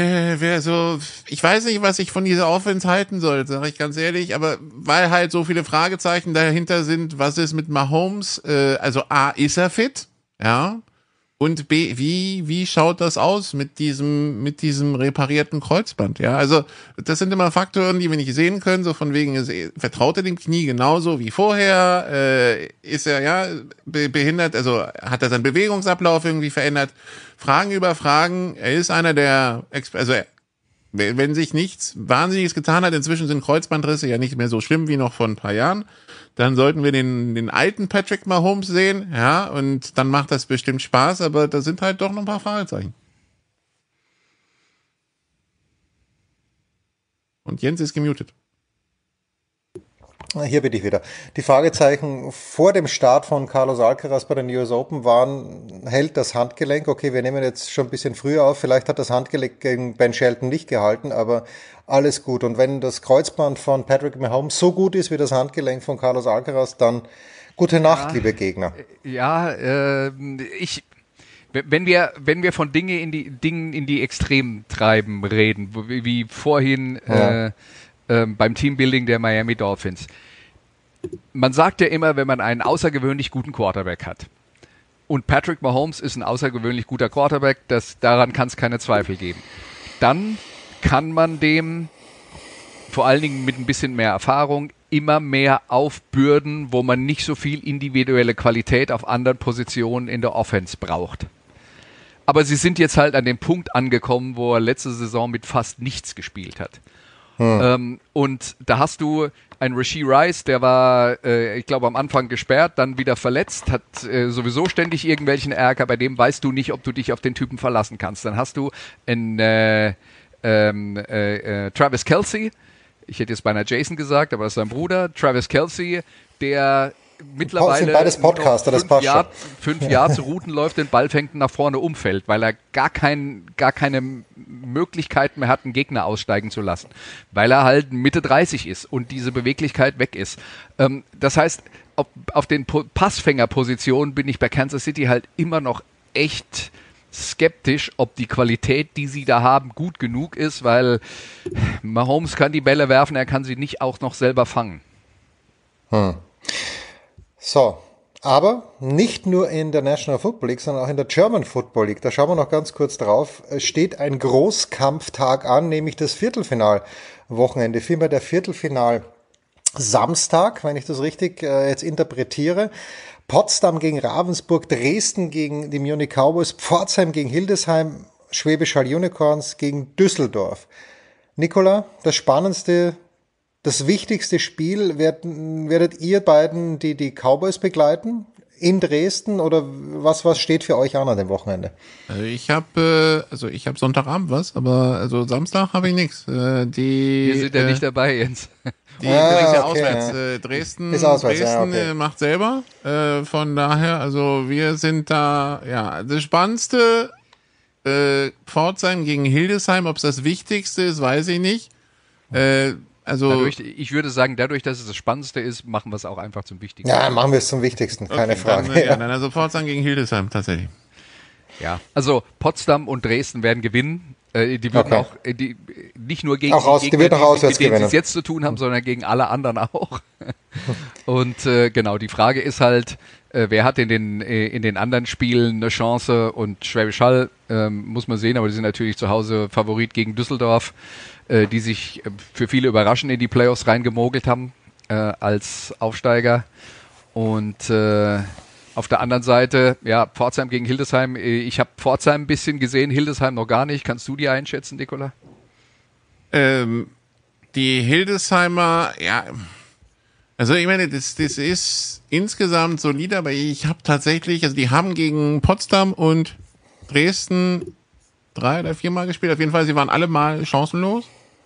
weiß nicht, was ich von dieser Offense halten soll, sage ich ganz ehrlich, aber weil halt so viele Fragezeichen dahinter sind, was ist mit Mahomes? Also A, ist er fit? Ja. Und B, wie schaut das aus mit diesem reparierten Kreuzband? Ja, also das sind immer Faktoren, die wir nicht sehen können, so von wegen, vertraut er dem Knie genauso wie vorher? Ist er behindert, also hat er seinen Bewegungsablauf irgendwie verändert? Fragen über Fragen. Er ist einer der, wenn sich nichts Wahnsinniges getan hat, inzwischen sind Kreuzbandrisse ja nicht mehr so schlimm wie noch vor ein paar Jahren, dann sollten wir den alten Patrick Mahomes sehen, ja, und dann macht das bestimmt Spaß, aber da sind halt doch noch ein paar Fragezeichen. Und Jens ist gemutet. Hier bin ich wieder. Die Fragezeichen vor dem Start von Carlos Alcaraz bei den US Open waren, hält das Handgelenk? Okay, wir nehmen jetzt schon ein bisschen früher auf. Vielleicht hat das Handgelenk gegen Ben Shelton nicht gehalten, aber alles gut. Und wenn das Kreuzband von Patrick Mahomes so gut ist wie das Handgelenk von Carlos Alcaraz, dann gute Nacht, liebe Gegner. Ja, wenn wir von Dingen in die Extremtreiben reden, wie vorhin beim Teambuilding der Miami Dolphins. Man sagt ja immer, wenn man einen außergewöhnlich guten Quarterback hat, und Patrick Mahomes ist ein außergewöhnlich guter Quarterback, daran kann es keine Zweifel geben, dann kann man dem, vor allen Dingen mit ein bisschen mehr Erfahrung, immer mehr aufbürden, wo man nicht so viel individuelle Qualität auf anderen Positionen in der Offense braucht. Aber sie sind jetzt halt an dem Punkt angekommen, wo er letzte Saison mit fast nichts gespielt hat. Und da hast du einen Rashee Rice, der war, ich glaube, am Anfang gesperrt, dann wieder verletzt, hat sowieso ständig irgendwelchen Ärger, bei dem weißt du nicht, ob du dich auf den Typen verlassen kannst. Dann hast du einen Travis Kelce, ich hätte jetzt beinahe Jason gesagt, aber das ist sein Bruder, Travis Kelce, der mittlerweile beides Podcaster, das passt schon. 5 Jahre zu Routen läuft, den Ball fängt und nach vorne umfällt, weil er gar keine Möglichkeit mehr hat, einen Gegner aussteigen zu lassen, weil er halt Mitte 30 ist und diese Beweglichkeit weg ist. Das heißt, auf den Passfängerpositionen bin ich bei Kansas City halt immer noch echt skeptisch, ob die Qualität, die sie da haben, gut genug ist, weil Mahomes kann die Bälle werfen, er kann sie nicht auch noch selber fangen. So, aber nicht nur in der National Football League, sondern auch in der German Football League. Da schauen wir noch ganz kurz drauf. Es steht ein Großkampftag an, nämlich das Viertelfinalwochenende. Vielmehr der Viertelfinal Samstag, wenn ich das richtig jetzt interpretiere. Potsdam gegen Ravensburg, Dresden gegen die Munich Cowboys, Pforzheim gegen Hildesheim, Schwäbisch Hall Unicorns gegen Düsseldorf. Nicola, das spannendste das wichtigste Spiel? Werdet ihr beiden die Cowboys begleiten in Dresden oder was steht für euch an dem Wochenende? Ich habe Sonntagabend was, aber also Samstag habe ich nichts. Wir sind ja nicht dabei, Jens. Die ist ja okay, auswärts. ja. Dresden, Ist auswärts, Dresden ja, okay. macht selber. Von daher, also wir sind da, ja, das Spannendste, Pforzheim gegen Hildesheim, ob es das Wichtigste ist, weiß ich nicht. Ich würde sagen, dadurch, dass es das Spannendste ist, machen wir es auch einfach zum Wichtigsten. Ja, machen wir es zum Wichtigsten, keine Frage. Dann also Pforzheim gegen Hildesheim tatsächlich. Ja, also Potsdam und Dresden werden gewinnen. Die würden auch nicht nur gegen die werden auch auswärts mit denen sie gewinnen. es jetzt zu tun haben, sondern gegen alle anderen auch. Und genau, die Frage ist halt, wer hat in den anderen Spielen eine Chance? Und Schwäbisch Hall muss man sehen, aber die sind natürlich zu Hause Favorit gegen Düsseldorf, die sich für viele überraschend in die Playoffs reingemogelt haben als Aufsteiger. Und auf der anderen Seite, ja, Pforzheim gegen Hildesheim. Ich habe Pforzheim ein bisschen gesehen, Hildesheim noch gar nicht. Kannst du die einschätzen, Nicola? Die Hildesheimer, ja, also ich meine, das ist insgesamt solide, aber ich habe tatsächlich, also die haben gegen Potsdam und Dresden 3 oder 4 Mal gespielt. Auf jeden Fall, sie waren alle mal chancenlos.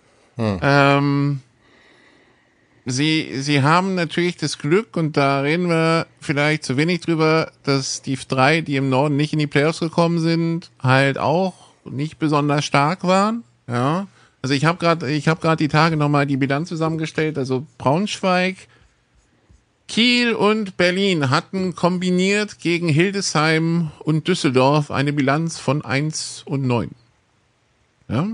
Sie haben natürlich das Glück, und da reden wir vielleicht zu wenig drüber, dass die 3, die im Norden nicht in die Playoffs gekommen sind, halt auch nicht besonders stark waren. Ja, also ich habe gerade die Tage nochmal die Bilanz zusammengestellt. Also Braunschweig, Kiel und Berlin hatten kombiniert gegen Hildesheim und Düsseldorf eine Bilanz von 1-9. Ja.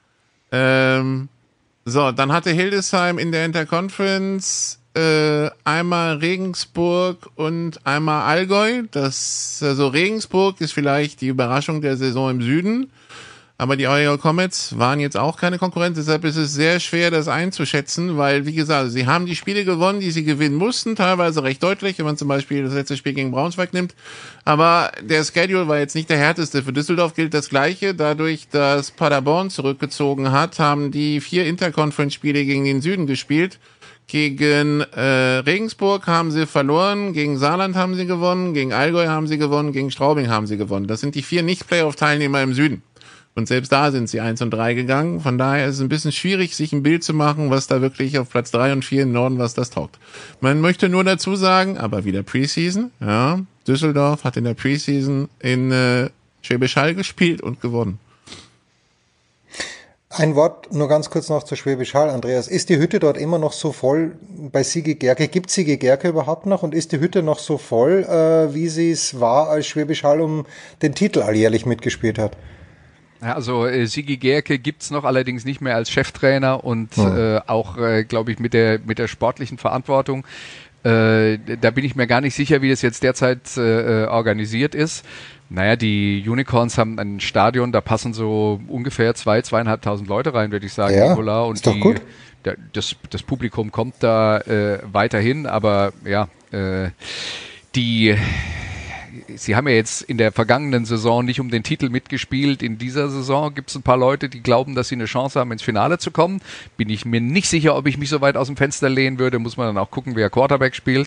So, dann hatte Hildesheim in der Interconference einmal Regensburg und einmal Allgäu. Also Regensburg ist vielleicht die Überraschung der Saison im Süden, aber die Allgäu Comets waren jetzt auch keine Konkurrenz, deshalb ist es sehr schwer, das einzuschätzen, weil, wie gesagt, sie haben die Spiele gewonnen, die sie gewinnen mussten, teilweise recht deutlich, wenn man zum Beispiel das letzte Spiel gegen Braunschweig nimmt, aber der Schedule war jetzt nicht der härteste. Für Düsseldorf gilt das Gleiche, dadurch, dass Paderborn zurückgezogen hat, haben die 4 Interconference-Spiele gegen den Süden gespielt. Gegen Regensburg haben sie verloren, gegen Saarland haben sie gewonnen, gegen Allgäu haben sie gewonnen, gegen Straubing haben sie gewonnen. Das sind die 4 Nicht-Playoff-Teilnehmer im Süden. Und selbst da sind sie 1-3 gegangen. Von daher ist es ein bisschen schwierig, sich ein Bild zu machen, was da wirklich auf Platz 3 und 4 im Norden, was das taugt. Man möchte nur dazu sagen, aber wieder Preseason, ja, Düsseldorf hat in der Preseason in Schwäbisch Hall gespielt und gewonnen. Ein Wort nur ganz kurz noch zu Schwäbisch Hall, Andreas. Ist die Hütte dort immer noch so voll bei Sigi Gerke? Gibt Sigi Gerke überhaupt noch? Und ist die Hütte noch so voll, wie sie es war, als Schwäbisch Hall um den Titel alljährlich mitgespielt hat? Ja, also Sigi Gerke gibt's noch, allerdings nicht mehr als Cheftrainer und auch, glaube ich, mit der sportlichen Verantwortung. Da bin ich mir gar nicht sicher, wie das jetzt derzeit organisiert ist. Naja, die Unicorns haben ein Stadion, da passen so ungefähr 2.500 Leute rein, würde ich sagen, ja, Nicola. Und ist doch gut. Das Publikum kommt da weiterhin, aber ja, Sie haben ja jetzt in der vergangenen Saison nicht um den Titel mitgespielt. In dieser Saison gibt es ein paar Leute, die glauben, dass sie eine Chance haben, ins Finale zu kommen. Bin ich mir nicht sicher, ob ich mich so weit aus dem Fenster lehnen würde. Muss man dann auch gucken, wer Quarterback spielt.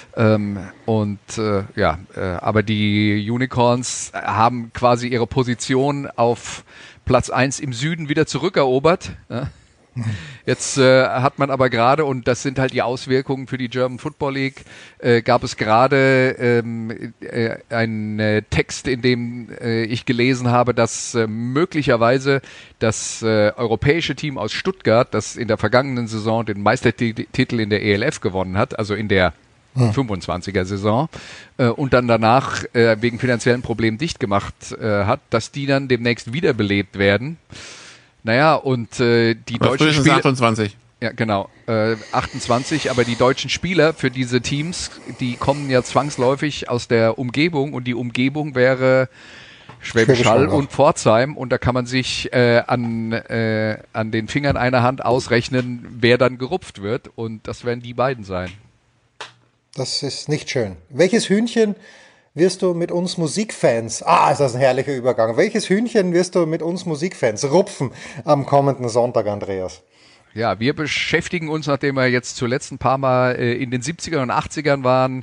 Aber die Unicorns haben quasi ihre Position auf Platz 1 im Süden wieder zurückerobert. Ja. Jetzt hat man aber gerade, und das sind halt die Auswirkungen für die German Football League, gab es gerade einen Text, in dem ich gelesen habe, dass möglicherweise das europäische Team aus Stuttgart, das in der vergangenen Saison den Meistertitel in der ELF gewonnen hat, also in der 25er Saison und dann danach wegen finanziellen Problemen dicht gemacht hat, dass die dann demnächst wiederbelebt werden. Naja, und die deutschen Spieler... 28. Ja, genau. 28, aber die deutschen Spieler für diese Teams, die kommen ja zwangsläufig aus der Umgebung, und die Umgebung wäre Schwäbisch Hall und Pforzheim, und da kann man sich an den Fingern einer Hand ausrechnen, wer dann gerupft wird, und das werden die beiden sein. Das ist nicht schön. Welches Hühnchen wirst du mit uns Musikfans, ist das ein herrlicher Übergang, welches Hühnchen wirst du mit uns Musikfans rupfen am kommenden Sonntag, Andreas? Ja, wir beschäftigen uns, nachdem wir jetzt zuletzt ein paar Mal in den 70ern und 80ern waren,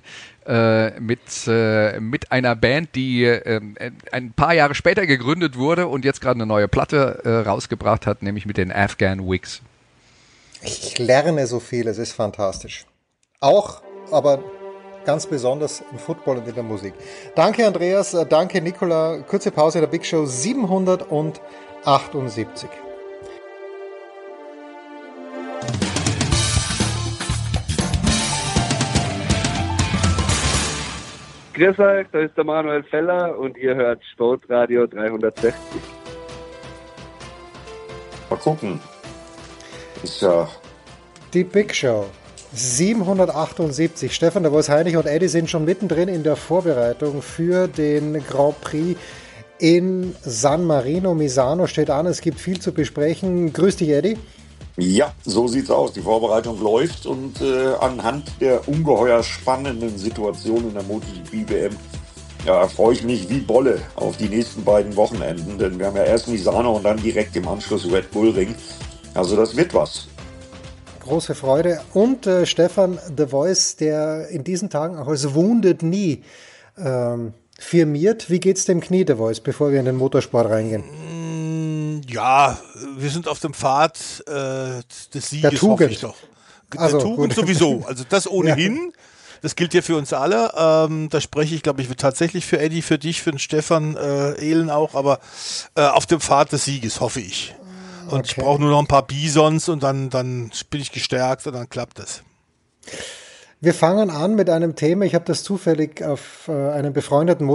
mit einer Band, die ein paar Jahre später gegründet wurde und jetzt gerade eine neue Platte rausgebracht hat, nämlich mit den Afghan Wigs. Ich lerne so viel, es ist fantastisch. Auch, aber ganz besonders im Football und in der Musik. Danke Andreas, danke Nicola. Kurze Pause der Big Show 778. Grüß euch, da ist der Manuel Feller und ihr hört Sportradio 360. Mal gucken. Ist ja Die Big Show 778. Stefan, der Wolfs-Heinrich und Eddie sind schon mittendrin in der Vorbereitung für den Grand Prix in San Marino. Misano steht an, es gibt viel zu besprechen. Grüß dich, Eddie. Ja, so sieht's aus. Die Vorbereitung läuft und anhand der ungeheuer spannenden Situation in der MotoGP-WM freue ich mich wie Bolle auf die nächsten beiden Wochenenden, denn wir haben ja erst Misano und dann direkt im Anschluss Red Bull Ring. Also das wird was. Große Freude. Und Stefan, The Voice, der in diesen Tagen auch als Wounded Knee firmiert. Wie geht's dem Knie, The Voice, bevor wir in den Motorsport reingehen? Ja, wir sind auf dem Pfad des Sieges, der Tugend. hoffe ich doch. Also, der Tugend gut. sowieso. Also das ohnehin. Ja. Das gilt ja für uns alle. Da spreche ich, glaube ich, tatsächlich für Eddie, für dich, für den Stefan Ehlen auch. Aber auf dem Pfad des Sieges, hoffe ich. Und ich brauche nur noch ein paar Bisons und dann bin ich gestärkt und dann klappt es. Wir fangen an mit einem Thema, ich habe das zufällig auf einem befreundeten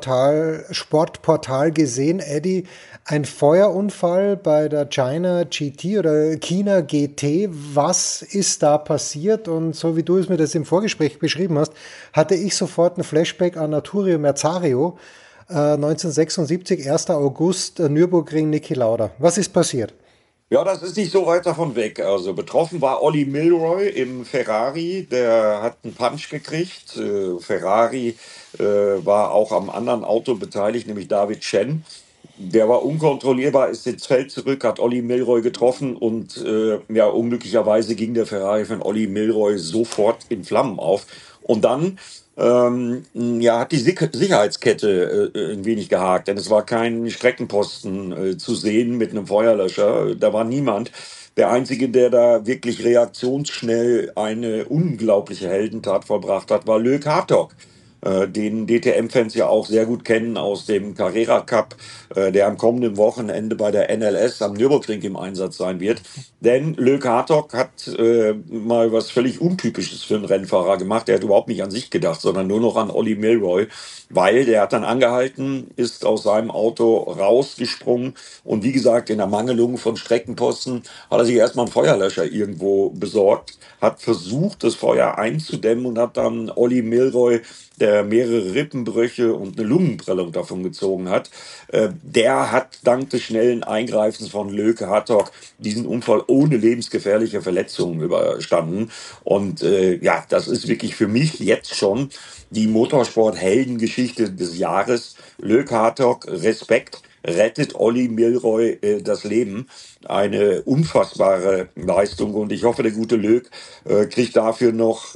Sportportal gesehen, Eddie, ein Feuerunfall bei der China GT oder China GT. Was ist da passiert? Und so wie du es mir das im Vorgespräch beschrieben hast, hatte ich sofort ein Flashback an Arturio Merzario, 1976, 1. August, Nürburgring, Niki Lauda. Was ist passiert? Ja, das ist nicht so weit davon weg. Also betroffen war Olli Milroy im Ferrari, der hat einen Punch gekriegt. Ferrari war auch am anderen Auto beteiligt, nämlich David Chen. Der war unkontrollierbar, ist ins Feld zurück, hat Olli Milroy getroffen und unglücklicherweise ging der Ferrari von Olli Milroy sofort in Flammen auf. Und dann hat die Sicherheitskette ein wenig gehakt, denn es war kein Streckenposten zu sehen mit einem Feuerlöscher. Da war niemand. Der Einzige, der da wirklich reaktionsschnell eine unglaubliche Heldentat vollbracht hat, war Loek Hartog, den DTM-Fans ja auch sehr gut kennen aus dem Carrera Cup, der am kommenden Wochenende bei der NLS am Nürburgring im Einsatz sein wird. Denn Loek Hartog hat mal was völlig Untypisches für einen Rennfahrer gemacht. Er hat überhaupt nicht an sich gedacht, sondern nur noch an Olli Milroy, weil der hat dann angehalten, ist aus seinem Auto rausgesprungen und wie gesagt, in der Mangelung von Streckenposten hat er sich erstmal einen Feuerlöscher irgendwo besorgt, hat versucht, das Feuer einzudämmen und hat dann Olli Milroy, der mehrere Rippenbrüche und eine Lungenprellung davon gezogen hat, der hat dank des schnellen Eingreifens von Loek Hartog diesen Unfall ohne lebensgefährliche Verletzungen überstanden. Und das ist wirklich für mich jetzt schon die Motorsport-Heldengeschichte des Jahres. Loek Hartog, Respekt, rettet Olli Milroy das Leben. Eine unfassbare Leistung und ich hoffe, der gute Loek kriegt dafür noch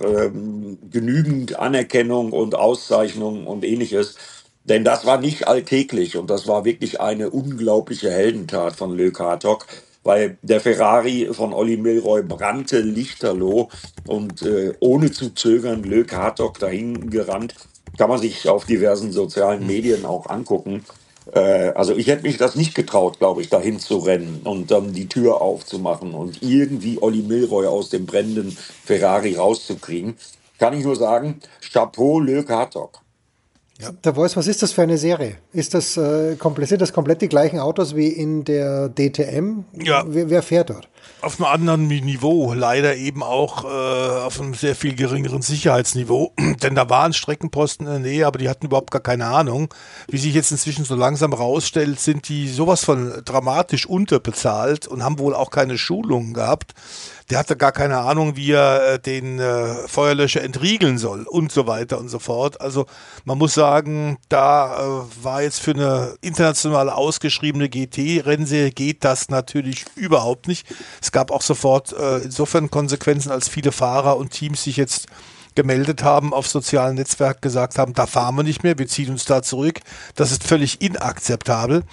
genügend Anerkennung und Auszeichnung und ähnliches. Denn das war nicht alltäglich und das war wirklich eine unglaubliche Heldentat von Loek Hartog, weil der Ferrari von Olli Milroy brannte lichterloh und ohne zu zögern Loek Hartog dahin gerannt. Kann man sich auf diversen sozialen Medien auch angucken. Also ich hätte mich das nicht getraut, glaube ich, dahin zu rennen und dann die Tür aufzumachen und irgendwie Olli Milroy aus dem brennenden Ferrari rauszukriegen. Kann ich nur sagen, Chapeau Loek Hartog. Ja. Der Voice, was ist das für eine Serie? Ist das sind das komplett die gleichen Autos wie in der DTM? Ja. Wer fährt dort? Auf einem anderen Niveau, leider eben auch auf einem sehr viel geringeren Sicherheitsniveau, denn da waren Streckenposten in der Nähe, aber die hatten überhaupt gar keine Ahnung. Wie sich jetzt inzwischen so langsam rausstellt, sind die sowas von dramatisch unterbezahlt und haben wohl auch keine Schulungen gehabt. Der hatte gar keine Ahnung, wie er den Feuerlöscher entriegeln soll und so weiter und so fort. Also man muss sagen, da war jetzt für eine international ausgeschriebene GT-Rennserie geht das natürlich überhaupt nicht. Es gab auch sofort insofern Konsequenzen, als viele Fahrer und Teams sich jetzt gemeldet haben, auf sozialen Netzwerken gesagt haben, da fahren wir nicht mehr, wir ziehen uns da zurück. Das ist völlig inakzeptabel.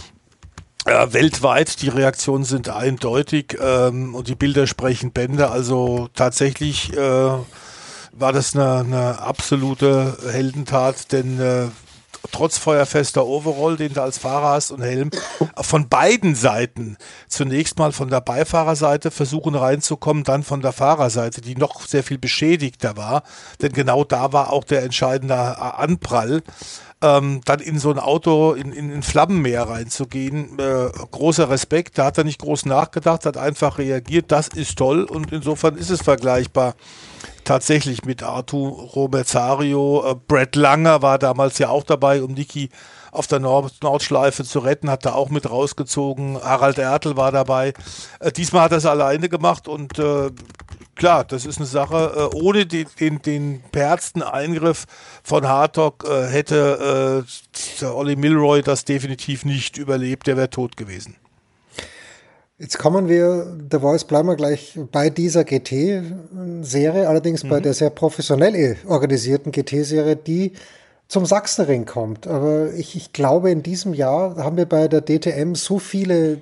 Weltweit, die Reaktionen sind eindeutig und die Bilder sprechen Bände. Also tatsächlich war das eine absolute Heldentat, denn trotz feuerfester Overall, den du als Fahrer hast und Helm, von beiden Seiten, zunächst mal von der Beifahrerseite versuchen reinzukommen, dann von der Fahrerseite, die noch sehr viel beschädigter war, denn genau da war auch der entscheidende Anprall. Dann in so ein Auto, in Flammenmeer reinzugehen, großer Respekt, da hat er nicht groß nachgedacht, hat einfach reagiert, das ist toll und insofern ist es vergleichbar tatsächlich mit Arturo Merzario. Brett Langer war damals ja auch dabei, um Niki auf der Nordschleife zu retten, hat da auch mit rausgezogen. Harald Ertl war dabei. Diesmal hat er es alleine gemacht und klar, das ist eine Sache, ohne den beherzten Eingriff von Hartog hätte der Olli Milroy das definitiv nicht überlebt, der wäre tot gewesen. Jetzt kommen wir, The Voice, bleiben wir gleich bei dieser GT-Serie, allerdings bei der sehr professionell organisierten GT-Serie, die zum Sachsenring kommt. Aber ich glaube, in diesem Jahr haben wir bei der DTM so viele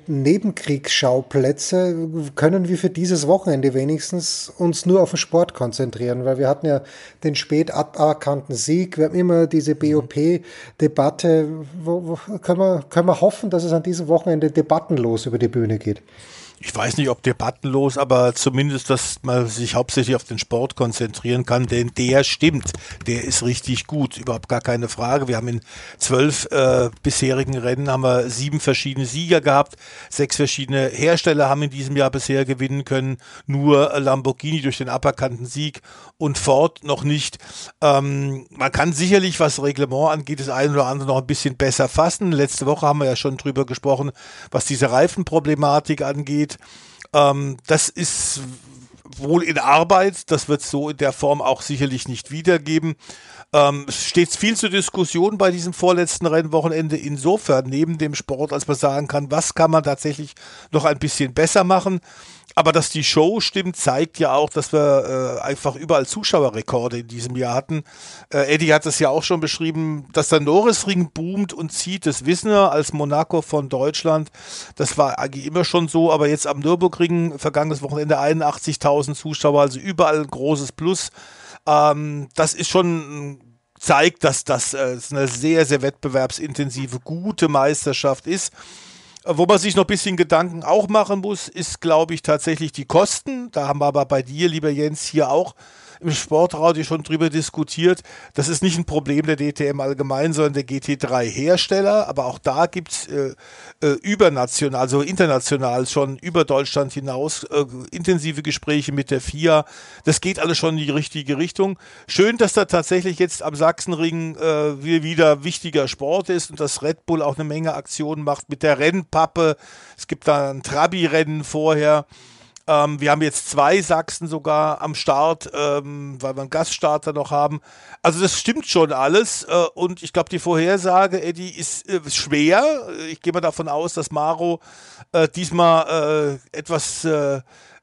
Nebenkriegsschauplätze, können wir für dieses Wochenende wenigstens uns nur auf den Sport konzentrieren, weil wir hatten ja den spät aberkannten Sieg, wir haben immer diese BOP-Debatte, wo können wir hoffen, dass es an diesem Wochenende debattenlos über die Bühne geht? Ich weiß nicht, ob debattenlos, aber zumindest, dass man sich hauptsächlich auf den Sport konzentrieren kann, denn der stimmt, der ist richtig gut, überhaupt gar keine Frage. Wir haben in 12 bisherigen Rennen haben wir 7 verschiedene Sieger gehabt, 6 verschiedene Hersteller haben in diesem Jahr bisher gewinnen können, nur Lamborghini durch den aberkannten Sieg und Ford noch nicht. Man kann sicherlich, was Reglement angeht, das eine oder andere noch ein bisschen besser fassen. Letzte Woche haben wir ja schon drüber gesprochen, was diese Reifenproblematik angeht. Das ist wohl in Arbeit, das wird es so in der Form auch sicherlich nicht wiedergeben. Es steht viel zur Diskussion bei diesem vorletzten Rennwochenende insofern neben dem Sport, als man sagen kann, was kann man tatsächlich noch ein bisschen besser machen. Aber dass die Show stimmt, zeigt ja auch, dass wir einfach überall Zuschauerrekorde in diesem Jahr hatten. Eddie hat es ja auch schon beschrieben, dass der Norrisring boomt und zieht. Das wissen wir als Monaco von Deutschland. Das war eigentlich immer schon so, aber jetzt am Nürburgring, vergangenes Wochenende 81.000 Zuschauer, also überall ein großes Plus. Das ist schon zeigt, dass das eine sehr, sehr wettbewerbsintensive, gute Meisterschaft ist. Wo man sich noch ein bisschen Gedanken auch machen muss, ist, glaube ich, tatsächlich die Kosten. Da haben wir aber bei dir, lieber Jens, hier auch im Sportradio schon drüber diskutiert. Das ist nicht ein Problem der DTM allgemein, sondern der GT3-Hersteller. Aber auch da gibt es übernational, also international schon über Deutschland hinaus intensive Gespräche mit der FIA. Das geht alles schon in die richtige Richtung. Schön, dass da tatsächlich jetzt am Sachsenring wieder wichtiger Sport ist und dass Red Bull auch eine Menge Aktionen macht mit der Rennpappe. Es gibt da ein Trabi-Rennen vorher. Wir haben jetzt 2 Sachsen sogar am Start, weil wir einen Gaststarter noch haben. Also das stimmt schon alles. Und ich glaube, die Vorhersage, Eddie, ist schwer. Ich gehe mal davon aus, dass Maro diesmal etwas sagen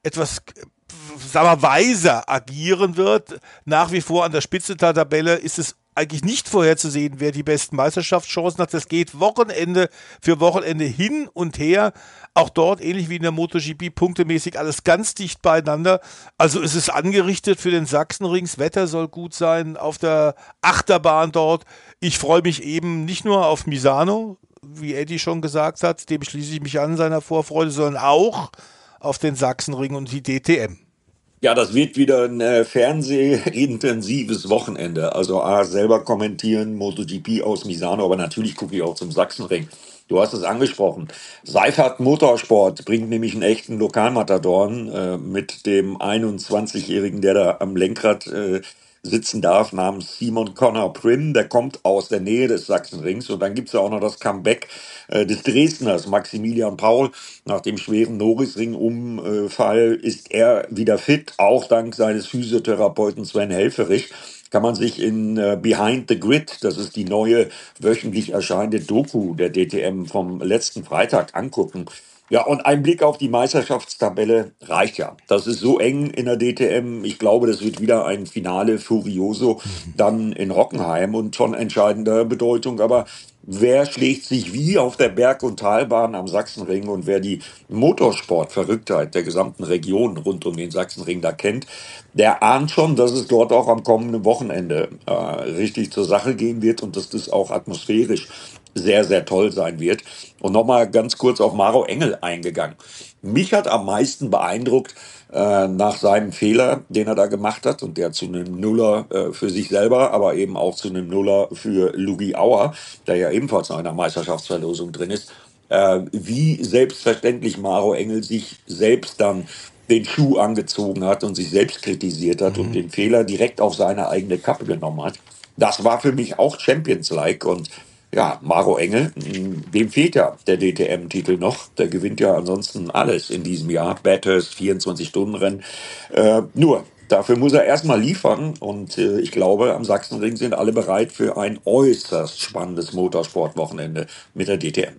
wir, weiser agieren wird. Nach wie vor an der Spitze der Tabelle ist es eigentlich nicht vorherzusehen, wer die besten Meisterschaftschancen hat. Das geht Wochenende für Wochenende hin und her. Auch dort, ähnlich wie in der MotoGP, punktemäßig alles ganz dicht beieinander. Also es ist angerichtet für den Sachsenring. Das Wetter soll gut sein auf der Achterbahn dort. Ich freue mich eben nicht nur auf Misano, wie Eddie schon gesagt hat, dem schließe ich mich an seiner Vorfreude, sondern auch auf den Sachsenring und die DTM. Ja, das wird wieder ein fernsehintensives Wochenende. Also A, selber kommentieren, MotoGP aus Misano, aber natürlich gucke ich auch zum Sachsenring. Du hast es angesprochen. Seifert Motorsport bringt nämlich einen echten Lokalmatadoren mit dem 21-Jährigen, der da am Lenkrad sitzen darf, namens Simon Connor Prim. Der kommt aus der Nähe des Sachsenrings. Und dann gibt's ja auch noch das Comeback des Dresdners, Maximilian Paul. Nach dem schweren Norrisring-Unfall ist er wieder fit, auch dank seines Physiotherapeuten Sven Helferich. Kann man sich in Behind the Grid, das ist die neue wöchentlich erscheinende Doku der DTM vom letzten Freitag, angucken. Ja, und ein Blick auf die Meisterschaftstabelle reicht ja. Das ist so eng in der DTM. Ich glaube, das wird wieder ein Finale Furioso dann in Hockenheim und von entscheidender Bedeutung. Aber wer schlägt sich wie auf der Berg- und Talbahn am Sachsenring, und wer die Motorsportverrücktheit der gesamten Region rund um den Sachsenring da kennt, der ahnt schon, dass es dort auch am kommenden Wochenende richtig zur Sache gehen wird und dass das auch atmosphärisch sehr, sehr toll sein wird. Und nochmal ganz kurz auf Maro Engel eingegangen. Mich hat am meisten beeindruckt nach seinem Fehler, den er da gemacht hat, und der zu einem Nuller für sich selber, aber eben auch zu einem Nuller für Lugi Auer, der ja ebenfalls in einer Meisterschaftsverlosung drin ist, wie selbstverständlich Maro Engel sich selbst dann den Schuh angezogen hat und sich selbst kritisiert hat und den Fehler direkt auf seine eigene Kappe genommen hat. Das war für mich auch Champions-like. Und ja, Maro Engel, dem fehlt ja der DTM-Titel noch. Der gewinnt ja ansonsten alles in diesem Jahr. Bathurst, 24-Stunden-Rennen. Nur, dafür muss er erstmal liefern. Und ich glaube, am Sachsenring sind alle bereit für ein äußerst spannendes Motorsportwochenende mit der DTM.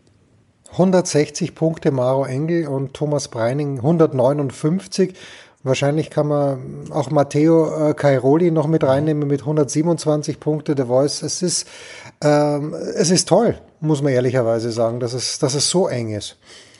160 Punkte Maro Engel und Thomas Breining 159. Wahrscheinlich kann man auch Matteo Cairoli noch mit reinnehmen mit 127 Punkte. The Voice, es ist toll, muss man ehrlicherweise sagen, dass es so eng ist.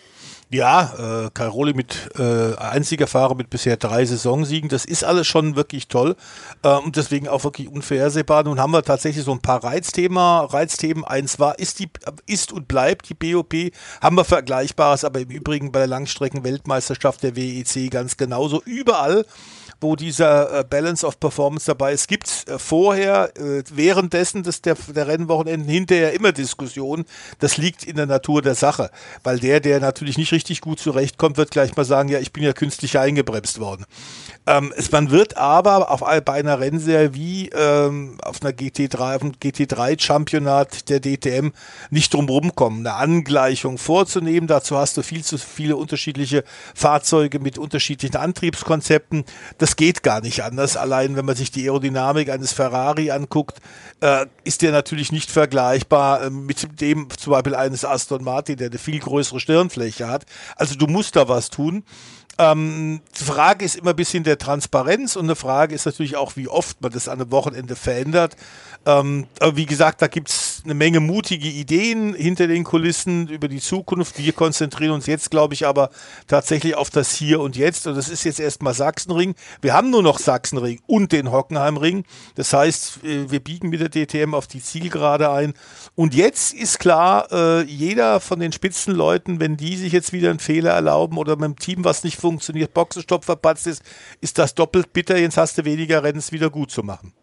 Ja, Cairoli mit einziger Fahrer mit bisher 3 Saisonsiegen, das ist alles schon wirklich toll und deswegen auch wirklich unvorhersehbar. Nun haben wir tatsächlich so ein paar Reizthemen. Eins war, ist und bleibt die BOP, haben wir Vergleichbares, aber im Übrigen bei der Langstrecken-Weltmeisterschaft der WEC ganz genauso. Überall, wo dieser Balance of Performance dabei ist, gibt es vorher, währenddessen der Rennwochenenden, hinterher immer Diskussionen. Das liegt in der Natur der Sache, weil der natürlich nicht richtig gut zurechtkommt, wird gleich mal sagen, ja, ich bin ja künstlich eingebremst worden. Man wird aber bei einer Rennserie wie auf einem GT3-Championat der DTM nicht drum rumkommen, eine Angleichung vorzunehmen. Dazu hast du viel zu viele unterschiedliche Fahrzeuge mit unterschiedlichen Antriebskonzepten. Das geht gar nicht anders. Allein wenn man sich die Aerodynamik eines Ferrari anguckt, ist der natürlich nicht vergleichbar mit dem zum Beispiel eines Aston Martin, der eine viel größere Stirnfläche hat. Also du musst da was tun. Die Frage ist immer ein bisschen der Transparenz und eine Frage ist natürlich auch, wie oft man das an einem Wochenende verändert. Aber wie gesagt, da gibt es eine Menge mutige Ideen hinter den Kulissen über die Zukunft. Wir konzentrieren uns jetzt, glaube ich, aber tatsächlich auf das Hier und Jetzt. Und das ist jetzt erstmal Sachsenring. Wir haben nur noch Sachsenring und den Hockenheimring. Das heißt, wir biegen mit der DTM auf die Zielgerade ein. Und jetzt ist klar, jeder von den Spitzenleuten, wenn die sich jetzt wieder einen Fehler erlauben oder mit dem Team was nicht funktioniert, Boxenstopp verpatzt ist das doppelt bitter. Jetzt hast du weniger Rennen, es wieder gut zu machen.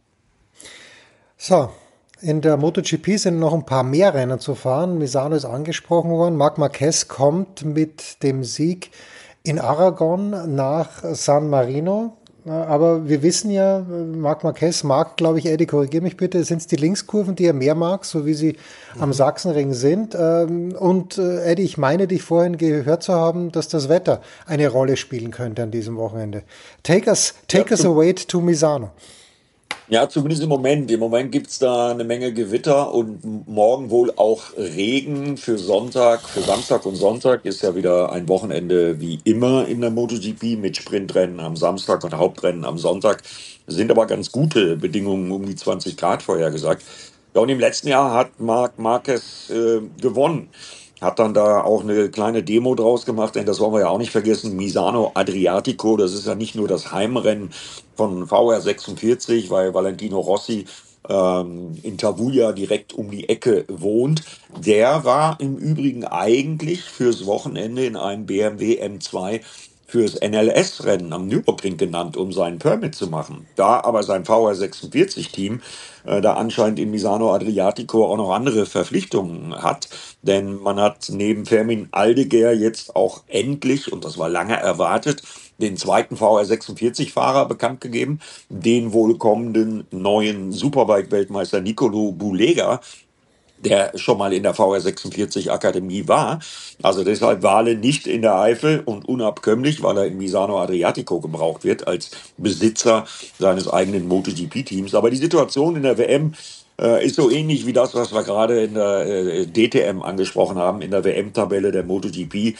So, in der MotoGP sind noch ein paar mehr Rennen zu fahren. Misano ist angesprochen worden. Marc Marquez kommt mit dem Sieg in Aragon nach San Marino. Aber wir wissen ja, Marc Marquez mag, glaube ich, Eddie, korrigier mich bitte, sind es die Linkskurven, die er mehr mag, so wie sie am Sachsenring sind. Und Eddie, ich meine dich vorhin gehört zu haben, dass das Wetter eine Rolle spielen könnte an diesem Wochenende. Take us away to Misano. Ja, zumindest im Moment. Im Moment gibt's da eine Menge Gewitter und morgen wohl auch Regen für Sonntag. Für Samstag und Sonntag ist ja wieder ein Wochenende wie immer in der MotoGP mit Sprintrennen am Samstag und Hauptrennen am Sonntag. Sind aber ganz gute Bedingungen, um die 20 Grad vorhergesagt. Ja, und im letzten Jahr hat Marc Marquez gewonnen. Hat dann da auch eine kleine Demo draus gemacht, denn das wollen wir ja auch nicht vergessen. Misano Adriatico, das ist ja nicht nur das Heimrennen von VR46, weil Valentino Rossi in Tavuja direkt um die Ecke wohnt. Der war im Übrigen eigentlich fürs Wochenende in einem BMW M2 fürs NLS-Rennen am Nürburgring genannt, um seinen Permit zu machen. Da aber sein VR46-Team da anscheinend in Misano Adriatico auch noch andere Verpflichtungen hat, denn man hat neben Fermin Aldeguer jetzt auch endlich, und das war lange erwartet, den zweiten VR46-Fahrer bekannt gegeben, den wohl kommenden neuen Superbike-Weltmeister Nicolo Bulega, der schon mal in der VR46-Akademie war. Also deshalb Wale nicht in der Eifel und unabkömmlich, weil er in Misano Adriatico gebraucht wird als Besitzer seines eigenen MotoGP-Teams. Aber die Situation in der WM Ist so ähnlich wie das, was wir gerade in der DTM angesprochen haben, in der WM-Tabelle der MotoGP.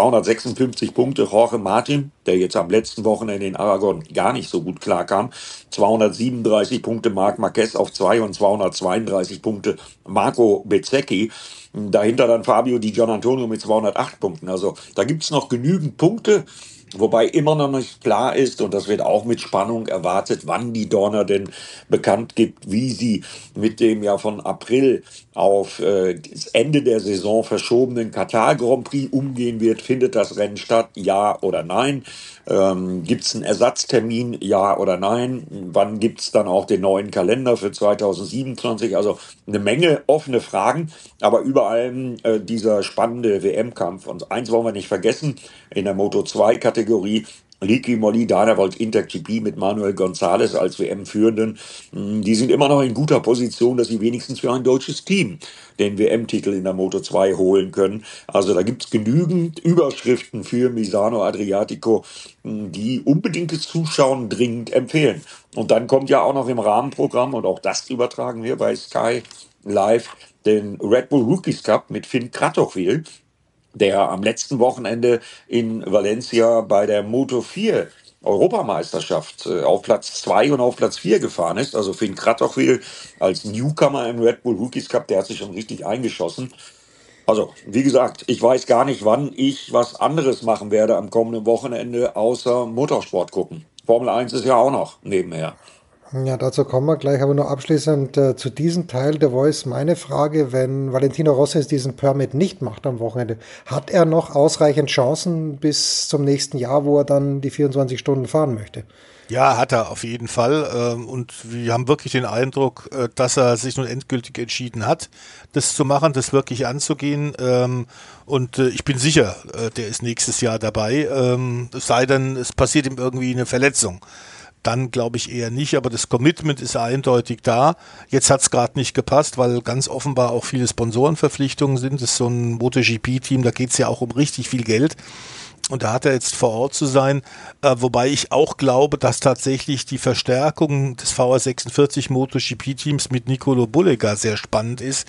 256 Punkte Jorge Martin, der jetzt am letzten Wochenende in Aragon gar nicht so gut klarkam. 237 Punkte Marc Marquez auf 2 und 232 Punkte Marco Bezzecchi. Dahinter dann Fabio Di Giannantonio mit 208 Punkten. Also da gibt's noch genügend Punkte, wobei immer noch nicht klar ist, und das wird auch mit Spannung erwartet, wann die Dorna denn bekannt gibt, wie sie mit dem ja von April auf das Ende der Saison verschobenen Katar Grand Prix umgehen wird. Findet das Rennen statt, ja oder nein? Gibt es einen Ersatztermin, ja oder nein? Wann gibt es dann auch den neuen Kalender für 2027? Also eine Menge offene Fragen, aber über allem dieser spannende WM-Kampf. Und eins wollen wir nicht vergessen, in der Moto2-Kategorie Liqui Moly Dana-Volt Intergp mit Manuel González als WM-Führenden. Die sind immer noch in guter Position, dass sie wenigstens für ein deutsches Team den WM-Titel in der Moto2 holen können. Also da gibt's genügend Überschriften für Misano Adriatico, die unbedingtes Zuschauen dringend empfehlen. Und dann kommt ja auch noch im Rahmenprogramm, und auch das übertragen wir bei Sky Live, den Red Bull Rookies Cup mit Finn Kratochwil, der am letzten Wochenende in Valencia bei der Moto4 Europameisterschaft auf Platz 2 und auf Platz 4 gefahren ist. Also Finn Kratochwil als Newcomer im Red Bull Rookies Cup, der hat sich schon richtig eingeschossen. Also, wie gesagt, ich weiß gar nicht, wann ich was anderes machen werde am kommenden Wochenende, außer Motorsport gucken. Formel 1 ist ja auch noch nebenher. Ja, dazu kommen wir gleich, aber nur abschließend zu diesem Teil der Voice meine Frage: Wenn Valentino Rossi diesen Permit nicht macht am Wochenende, hat er noch ausreichend Chancen bis zum nächsten Jahr, wo er dann die 24 Stunden fahren möchte? Ja, hat er auf jeden Fall. Und wir haben wirklich den Eindruck, dass er sich nun endgültig entschieden hat, das zu machen, das wirklich anzugehen. Und ich bin sicher, der ist nächstes Jahr dabei. Es sei denn, es passiert ihm irgendwie eine Verletzung. Dann glaube ich eher nicht, aber das Commitment ist eindeutig da. Jetzt hat es gerade nicht gepasst, weil ganz offenbar auch viele Sponsorenverpflichtungen sind. Das ist so ein MotoGP-Team, da geht es ja auch um richtig viel Geld. Und da hat er jetzt vor Ort zu sein, wobei ich auch glaube, dass tatsächlich die Verstärkung des VR46 MotoGP-Teams mit Nicolo Bullega sehr spannend ist,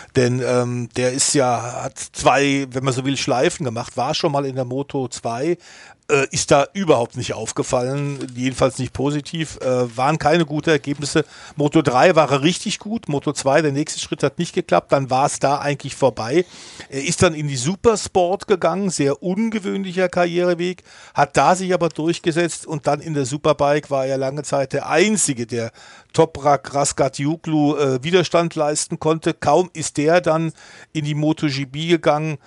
denn der ist ja, hat 2, wenn man so will, Schleifen gemacht, war schon mal in der Moto 2, ist da überhaupt nicht aufgefallen, jedenfalls nicht positiv, waren keine guten Ergebnisse. Moto 3 war er richtig gut, Moto 2, der nächste Schritt hat nicht geklappt, dann war es da eigentlich vorbei. Er ist dann in die Supersport gegangen, sehr ungewöhnlicher Karriereweg, hat da sich aber durchgesetzt und dann in der Superbike war er lange Zeit der Einzige, der Toprak Razgatlioglu Widerstand leisten konnte. Kaum ist der dann in die MotoGP gegangen,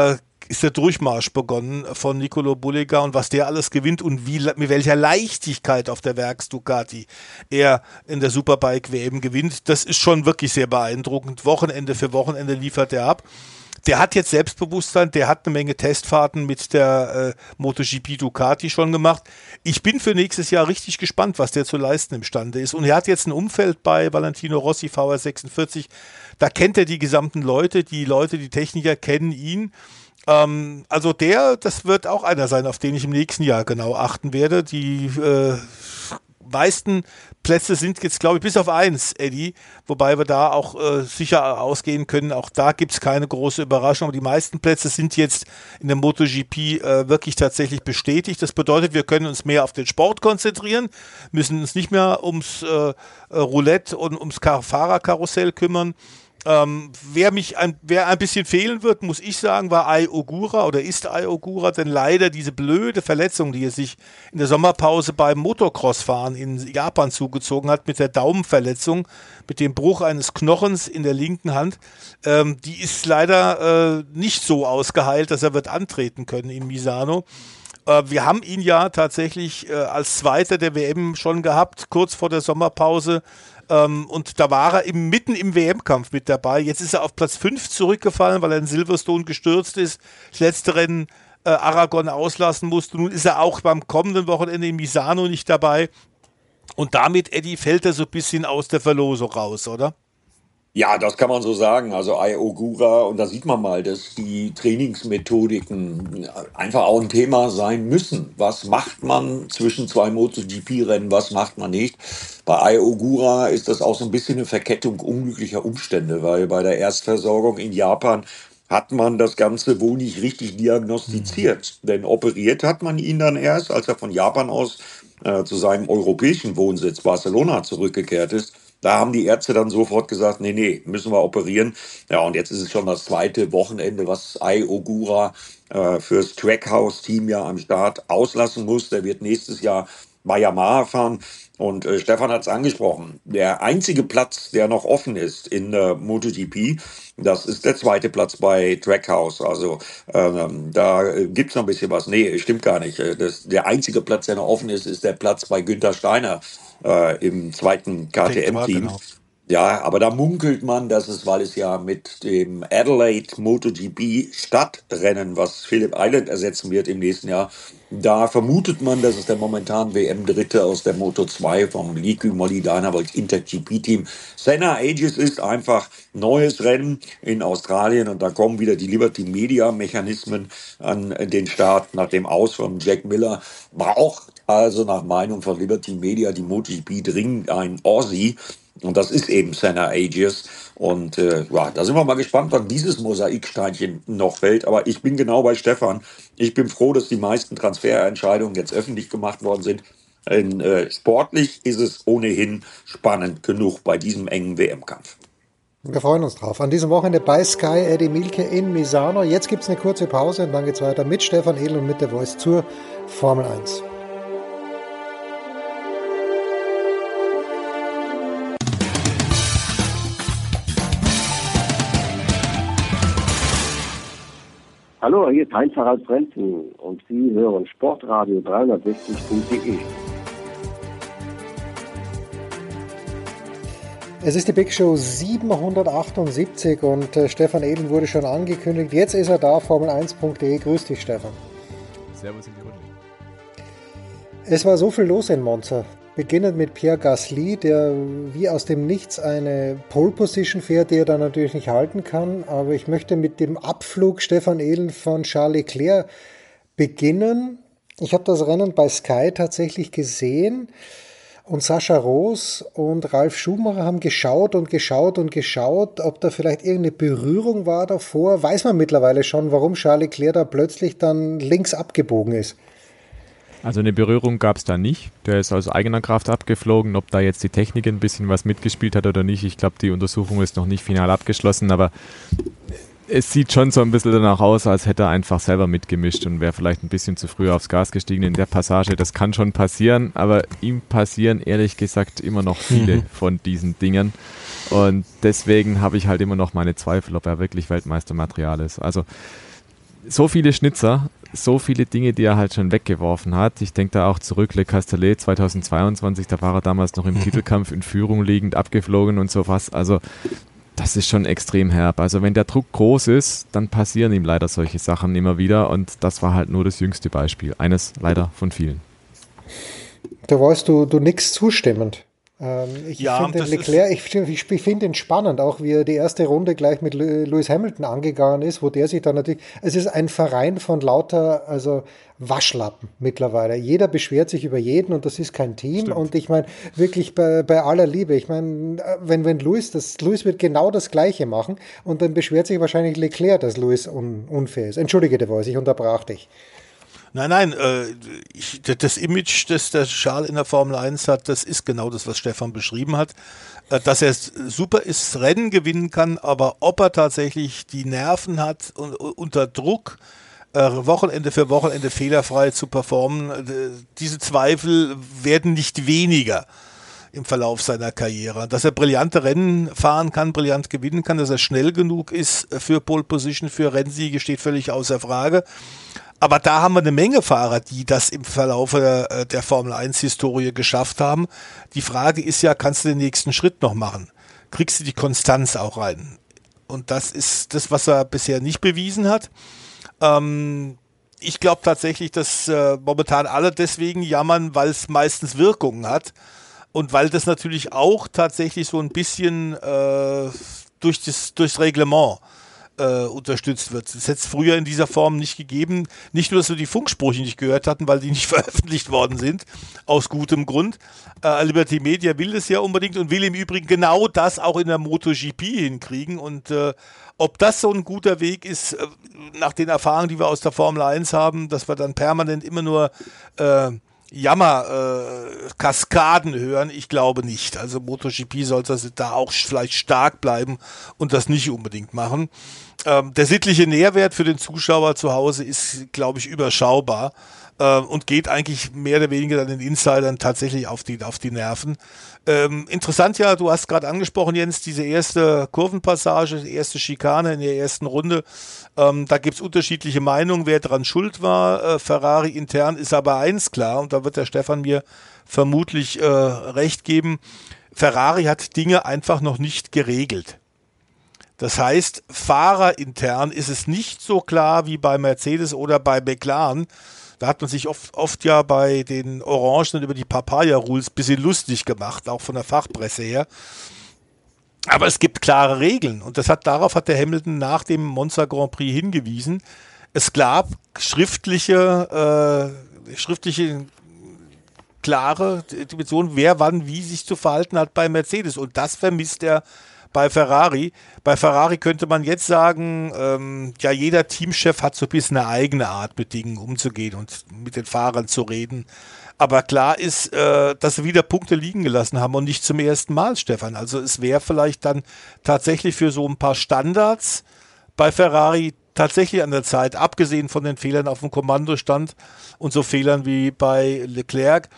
ist der Durchmarsch begonnen von Nicolo Bullega und was der alles gewinnt und mit welcher Leichtigkeit auf der Werks-Ducati er in der Superbike-WM gewinnt, das ist schon wirklich sehr beeindruckend. Wochenende für Wochenende liefert er ab. Der hat jetzt Selbstbewusstsein, der hat eine Menge Testfahrten mit der MotoGP Ducati schon gemacht. Ich bin für nächstes Jahr richtig gespannt, was der zu leisten imstande ist. Und er hat jetzt ein Umfeld bei Valentino Rossi VR46, da kennt er die gesamten Leute, die Techniker kennen ihn. Also das wird auch einer sein, auf den ich im nächsten Jahr genau achten werde. Die meisten Plätze sind jetzt, glaube ich, bis auf 1, Eddie, wobei wir da auch sicher ausgehen können, auch da gibt es keine große Überraschung, aber die meisten Plätze sind jetzt in der MotoGP wirklich tatsächlich bestätigt. Das bedeutet, wir können uns mehr auf den Sport konzentrieren, müssen uns nicht mehr ums Roulette und ums Fahrerkarussell kümmern. Wer ein bisschen fehlen wird, muss ich sagen, war Ai Ogura ist Ai Ogura, denn leider diese blöde Verletzung, die er sich in der Sommerpause beim Motocross-Fahren in Japan zugezogen hat, mit der Daumenverletzung, mit dem Bruch eines Knochens in der linken Hand, die ist leider nicht so ausgeheilt, dass er wird antreten können in Misano. Wir haben ihn ja tatsächlich als Zweiter der WM schon gehabt, kurz vor der Sommerpause. Und da war er mitten im WM-Kampf mit dabei. Jetzt ist er auf Platz 5 zurückgefallen, weil er in Silverstone gestürzt ist. Das letzte Rennen Aragon auslassen musste. Nun ist er auch beim kommenden Wochenende in Misano nicht dabei. Und damit, Eddie, fällt er so ein bisschen aus der Verlosung raus, oder? Ja, das kann man so sagen. Also Ai Ogura, und da sieht man mal, dass die Trainingsmethodiken einfach auch ein Thema sein müssen. Was macht man zwischen zwei MotoGP-Rennen, was macht man nicht? Bei Ai Ogura ist das auch so ein bisschen eine Verkettung unglücklicher Umstände, weil bei der Erstversorgung in Japan hat man das Ganze wohl nicht richtig diagnostiziert. Denn operiert hat man ihn dann erst, als er von Japan aus zu seinem europäischen Wohnsitz Barcelona zurückgekehrt ist. Da haben die Ärzte dann sofort gesagt, nee, müssen wir operieren. Ja, und jetzt ist es schon das zweite Wochenende, was Ai Ogura fürs Trackhouse-Team ja am Start auslassen muss. Der wird nächstes Jahr bei Yamaha fahren. Und Stefan hat es angesprochen. Der einzige Platz, der noch offen ist in der MotoGP, das ist der zweite Platz bei Trackhouse. Also da gibt's noch ein bisschen was. Nee, stimmt gar nicht. Der einzige Platz, der noch offen ist, ist der Platz bei Günther Steiner im zweiten KTM-Team. Genau. Ja, aber da munkelt man, dass es, weil es ja mit dem Adelaide MotoGP Stadtrennen, was Phillip Island ersetzen wird im nächsten Jahr, da vermutet man, dass es der momentan WM-Dritte aus der Moto2 vom Liqui Moly Dynavolt Inter-GP-Team Senna Aegis ist. Einfach neues Rennen in Australien, und da kommen wieder die Liberty Media-Mechanismen an den Start. Nach dem Aus von Jack Miller braucht also nach Meinung von Liberty Media die MotoGP dringend ein Aussie. Und das ist eben Senna Aegis. Und ja, da sind wir mal gespannt, wann dieses Mosaiksteinchen noch fällt. Aber ich bin genau bei Stefan. Ich bin froh, dass die meisten Transferentscheidungen jetzt öffentlich gemacht worden sind. Sportlich ist es ohnehin spannend genug bei diesem engen WM-Kampf. Wir freuen uns drauf. An diesem Wochenende bei Sky Eddie Milke in Misano. Jetzt gibt es eine kurze Pause und dann geht es weiter mit Stefan Edl und mit der Voice zur Formel 1. Hallo, hier ist Heinz-Harald Frenzen und Sie hören Sportradio 360.de. Es ist die Big Show 778 und Stefan Edl wurde schon angekündigt. Jetzt ist er da, Formel1.de. Grüß dich, Stefan. Servus in die Runde. Es war so viel los in Monza. Beginnend mit Pierre Gasly, der wie aus dem Nichts eine Pole-Position fährt, die er dann natürlich nicht halten kann. Aber ich möchte mit dem Abflug Stefan Edl von Charles Leclerc beginnen. Ich habe das Rennen bei Sky tatsächlich gesehen. Und Sascha Roos und Ralf Schumacher haben geschaut, ob da vielleicht irgendeine Berührung war davor. Weiß man mittlerweile schon, warum Charles Leclerc da plötzlich dann links abgebogen ist. Also eine Berührung gab es da nicht. Der ist aus eigener Kraft abgeflogen. Ob da jetzt die Technik ein bisschen was mitgespielt hat oder nicht, ich glaube, die Untersuchung ist noch nicht final abgeschlossen, aber es sieht schon so ein bisschen danach aus, als hätte er einfach selber mitgemischt und wäre vielleicht ein bisschen zu früh aufs Gas gestiegen in der Passage. Das kann schon passieren, aber ihm passieren ehrlich gesagt immer noch viele von diesen Dingen. Und deswegen habe ich halt immer noch meine Zweifel, ob er wirklich Weltmeistermaterial ist. Also so viele Schnitzer, so viele Dinge, die er halt schon weggeworfen hat. Ich denke da auch zurück, Le Castellet 2022, da war er damals noch im Titelkampf in Führung liegend, abgeflogen und sowas. Also das ist schon extrem herb. Also wenn der Druck groß ist, dann passieren ihm leider solche Sachen immer wieder und das war halt nur das jüngste Beispiel. Eines leider von vielen. Da weißt du nickst zustimmend. Ich finde Leclerc, ich finde ihn spannend, auch wie er die erste Runde gleich mit Lewis Hamilton angegangen ist, wo der sich dann natürlich, es ist ein Verein von lauter, Waschlappen mittlerweile. Jeder beschwert sich über jeden und das ist kein Team. Stimmt. Und ich meine, wirklich bei aller Liebe, ich meine, wenn Lewis wird genau das Gleiche machen und dann beschwert sich wahrscheinlich Leclerc, dass Lewis unfair ist. Entschuldige, der Voice, ich unterbrach dich. Nein, das Image, das der Charles in der Formel 1 hat, das ist genau das, was Stefan beschrieben hat. Dass er super ist, Rennen gewinnen kann, aber ob er tatsächlich die Nerven hat, unter Druck Wochenende für Wochenende fehlerfrei zu performen, diese Zweifel werden nicht weniger im Verlauf seiner Karriere. Dass er brillante Rennen fahren kann, brillant gewinnen kann, dass er schnell genug ist für Pole Position, für Rennsiege, steht völlig außer Frage. Aber da haben wir eine Menge Fahrer, die das im Verlauf der Formel-1-Historie geschafft haben. Die Frage ist ja, kannst du den nächsten Schritt noch machen? Kriegst du die Konstanz auch rein? Und das ist das, was er bisher nicht bewiesen hat. Ich glaube tatsächlich, dass momentan alle deswegen jammern, weil es meistens Wirkungen hat. Und weil das natürlich auch tatsächlich so ein bisschen durchs Reglement unterstützt wird. Das hätte es früher in dieser Form nicht gegeben. Nicht nur, dass wir die Funksprüche nicht gehört hatten, weil die nicht veröffentlicht worden sind, aus gutem Grund. Liberty Media will das ja unbedingt und will im Übrigen genau das auch in der MotoGP hinkriegen. Und ob das so ein guter Weg ist, nach den Erfahrungen, die wir aus der Formel 1 haben, dass wir dann permanent immer nur Kaskaden hören, ich glaube nicht. Also MotoGP sollte da auch vielleicht stark bleiben und das nicht unbedingt machen. Der sittliche Nährwert für den Zuschauer zu Hause ist, glaube ich, überschaubar und geht eigentlich mehr oder weniger dann den Insidern tatsächlich auf die Nerven. Interessant ja, du hast gerade angesprochen, Jens, diese erste Kurvenpassage, die erste Schikane in der ersten Runde. Da gibt es unterschiedliche Meinungen, wer dran schuld war. Ferrari intern ist aber eins klar, und da wird der Stefan mir vermutlich recht geben. Ferrari hat Dinge einfach noch nicht geregelt. Das heißt, fahrerintern ist es nicht so klar wie bei Mercedes oder bei McLaren. Da hat man sich oft ja bei den Orangen über die Papaya-Rules ein bisschen lustig gemacht, auch von der Fachpresse her. Aber es gibt klare Regeln und darauf hat der Hamilton nach dem Monza Grand Prix hingewiesen. Es gab schriftliche klare Dimensionen, wer wann wie sich zu verhalten hat bei Mercedes, und das vermisst er bei Ferrari. Bei Ferrari könnte man jetzt sagen, ja, jeder Teamchef hat so ein bisschen eine eigene Art, mit Dingen umzugehen und mit den Fahrern zu reden. Aber klar ist, dass sie wieder Punkte liegen gelassen haben und nicht zum ersten Mal, Stefan. Also es wäre vielleicht dann tatsächlich für so ein paar Standards bei Ferrari tatsächlich an der Zeit, abgesehen von den Fehlern auf dem Kommandostand und so Fehlern wie bei Leclerc,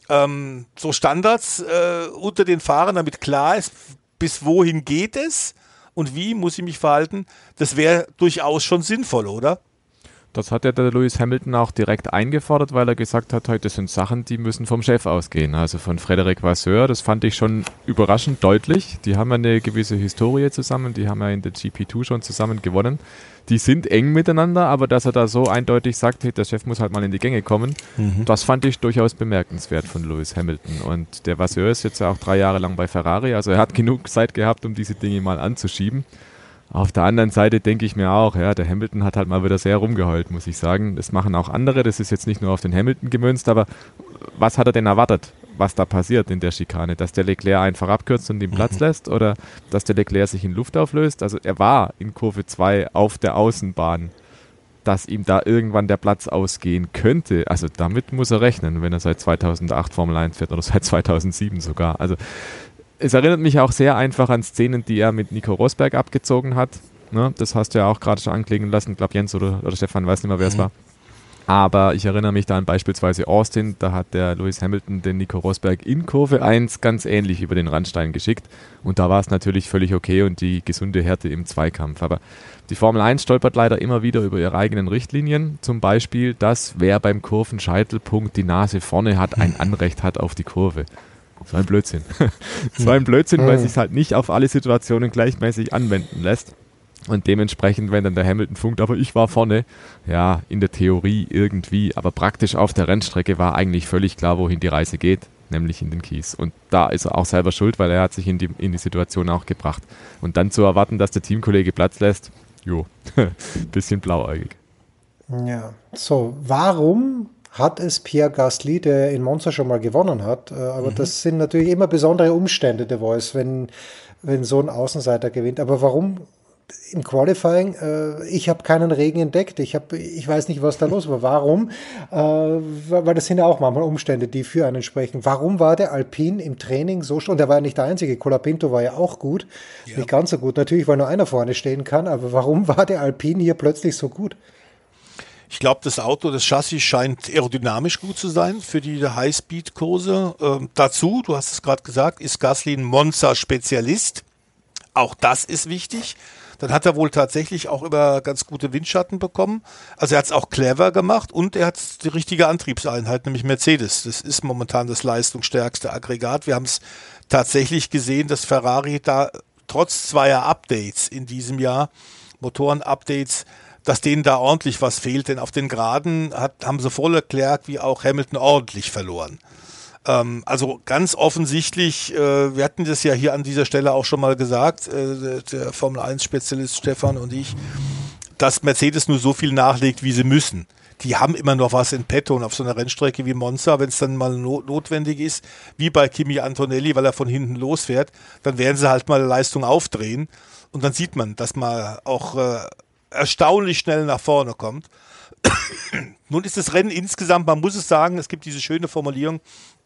so Standards unter den Fahrern, damit klar ist, bis wohin geht es und wie muss ich mich verhalten, das wäre durchaus schon sinnvoll, oder? Das hat ja der Lewis Hamilton auch direkt eingefordert, weil er gesagt hat, heute sind Sachen, die müssen vom Chef ausgehen. Also von Frédéric Vasseur, das fand ich schon überraschend deutlich. Die haben ja eine gewisse Historie zusammen, die haben ja in der GP2 schon zusammen gewonnen. Die sind eng miteinander, aber dass er da so eindeutig sagt, hey, der Chef muss halt mal in die Gänge kommen, das fand ich durchaus bemerkenswert von Lewis Hamilton. Und der Vasseur ist jetzt ja auch 3 Jahre lang bei Ferrari, also er hat genug Zeit gehabt, um diese Dinge mal anzuschieben. Auf der anderen Seite denke ich mir auch, ja, der Hamilton hat halt mal wieder sehr rumgeheult, muss ich sagen. Das machen auch andere, das ist jetzt nicht nur auf den Hamilton gemünzt, aber was hat er denn erwartet, was da passiert in der Schikane? Dass der Leclerc einfach abkürzt und den Platz lässt oder dass der Leclerc sich in Luft auflöst? Also er war in Kurve 2 auf der Außenbahn, dass ihm da irgendwann der Platz ausgehen könnte. Also damit muss er rechnen, wenn er seit 2008 Formel 1 fährt oder seit 2007 sogar. Also es erinnert mich auch sehr einfach an Szenen, die er mit Nico Rosberg abgezogen hat. Ne? Das hast du ja auch gerade schon anklingen lassen. Ich glaube, Jens oder Stefan, weiß nicht mehr, wer es war. Aber ich erinnere mich da an beispielsweise Austin. Da hat der Lewis Hamilton den Nico Rosberg in Kurve 1 ganz ähnlich über den Randstein geschickt. Und da war es natürlich völlig okay und die gesunde Härte im Zweikampf. Aber die Formel 1 stolpert leider immer wieder über ihre eigenen Richtlinien. Zum Beispiel, dass wer beim Kurvenscheitelpunkt die Nase vorne hat, ein Anrecht hat auf die Kurve. So ein Blödsinn. So ein Blödsinn, weil es sich halt nicht auf alle Situationen gleichmäßig anwenden lässt. Und dementsprechend, wenn dann der Hamilton funkt, aber ich war vorne, ja, in der Theorie irgendwie, aber praktisch auf der Rennstrecke war eigentlich völlig klar, wohin die Reise geht, nämlich in den Kies. Und da ist er auch selber schuld, weil er hat sich in die Situation auch gebracht. Und dann zu erwarten, dass der Teamkollege Platz lässt, bisschen blauäugig. Ja, so, warum hat es Pierre Gasly, der in Monza schon mal gewonnen hat. Aber das sind natürlich immer besondere Umstände, der Voice, wenn so ein Außenseiter gewinnt. Aber warum im Qualifying? Ich habe keinen Regen entdeckt. Ich weiß nicht, was da los war. Warum? Weil das sind ja auch manchmal Umstände, die für einen sprechen. Warum war der Alpine im Training so schlecht? Und der war ja nicht der Einzige. Colapinto war ja auch gut. Ja. Nicht ganz so gut. Natürlich, weil nur einer vorne stehen kann. Aber warum war der Alpine hier plötzlich so gut? Ich glaube, das Chassis scheint aerodynamisch gut zu sein für die Highspeed-Kurse. Dazu, du hast es gerade gesagt, ist Gasly ein Monza-Spezialist. Auch das ist wichtig. Dann hat er wohl tatsächlich auch über ganz gute Windschatten bekommen. Also er hat es auch clever gemacht und er hat die richtige Antriebseinheit, nämlich Mercedes. Das ist momentan das leistungsstärkste Aggregat. Wir haben es tatsächlich gesehen, dass Ferrari da trotz 2 Updates in diesem Jahr, Motoren-Updates, dass denen da ordentlich was fehlt, denn auf den Geraden haben sowohl Leclerc wie auch Hamilton ordentlich verloren. Also ganz offensichtlich, wir hatten das ja hier an dieser Stelle auch schon mal gesagt, der Formel-1-Spezialist Stefan und ich, dass Mercedes nur so viel nachlegt, wie sie müssen. Die haben immer noch was in petto und auf so einer Rennstrecke wie Monza, wenn es dann mal notwendig ist, wie bei Kimi Antonelli, weil er von hinten losfährt, dann werden sie halt mal Leistung aufdrehen und dann sieht man, dass man auch erstaunlich schnell nach vorne kommt. Nun ist das Rennen insgesamt, man muss es sagen, es gibt diese schöne Formulierung,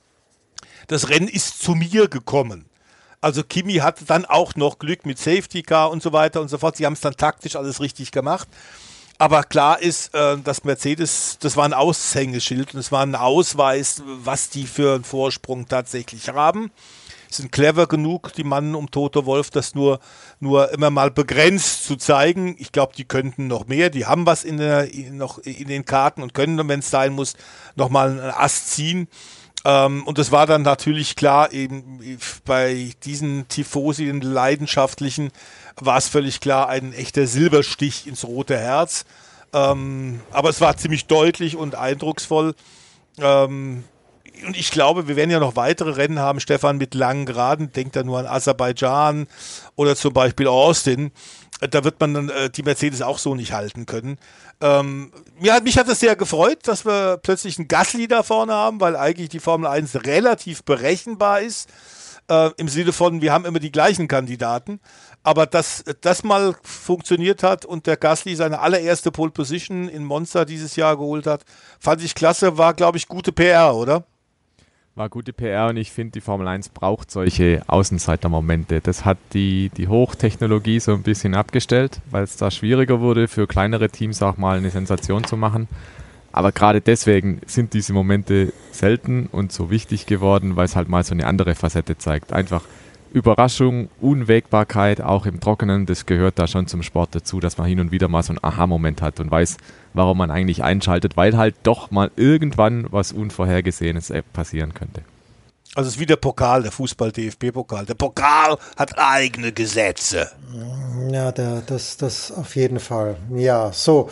das Rennen ist zu mir gekommen. Also Kimi hatte dann auch noch Glück mit Safety Car und so weiter und so fort. Sie haben es dann taktisch alles richtig gemacht. Aber klar ist, dass Mercedes, das war ein Aushängeschild und es war ein Ausweis, was die für einen Vorsprung tatsächlich haben. Sind clever genug, die Mannen um Toto Wolff, das nur immer mal begrenzt zu zeigen. Ich glaube, die könnten noch mehr. Die haben was noch in den Karten und können, wenn es sein muss, noch mal einen Ast ziehen. Und es war dann natürlich klar, eben bei diesen Tifosi, den Leidenschaftlichen, war es völlig klar, ein echter Silberstich ins rote Herz. Aber es war ziemlich deutlich und eindrucksvoll. Und ich glaube, wir werden ja noch weitere Rennen haben, Stefan, mit langen Geraden. Denkt da nur an Aserbaidschan oder zum Beispiel Austin. Da wird man dann die Mercedes auch so nicht halten können. Mich hat es sehr gefreut, dass wir plötzlich einen Gasly da vorne haben, weil eigentlich die Formel 1 relativ berechenbar ist. Im Sinne von, wir haben immer die gleichen Kandidaten. Aber dass das mal funktioniert hat und der Gasly seine allererste Pole Position in Monza dieses Jahr geholt hat, fand ich klasse, war, glaube ich, gute PR, oder? War gute PR und ich finde, die Formel 1 braucht solche Außenseitermomente. Das hat die Hochtechnologie so ein bisschen abgestellt, weil es da schwieriger wurde, für kleinere Teams auch mal eine Sensation zu machen. Aber gerade deswegen sind diese Momente selten und so wichtig geworden, weil es halt mal so eine andere Facette zeigt. Einfach Überraschung, Unwägbarkeit, auch im Trockenen, das gehört da schon zum Sport dazu, dass man hin und wieder mal so einen Aha-Moment hat und weiß, warum man eigentlich einschaltet, weil halt doch mal irgendwann was Unvorhergesehenes passieren könnte. Also es ist wie der Pokal, der Fußball-DFB-Pokal. Der Pokal hat eigene Gesetze. Ja, das auf jeden Fall. Ja, so.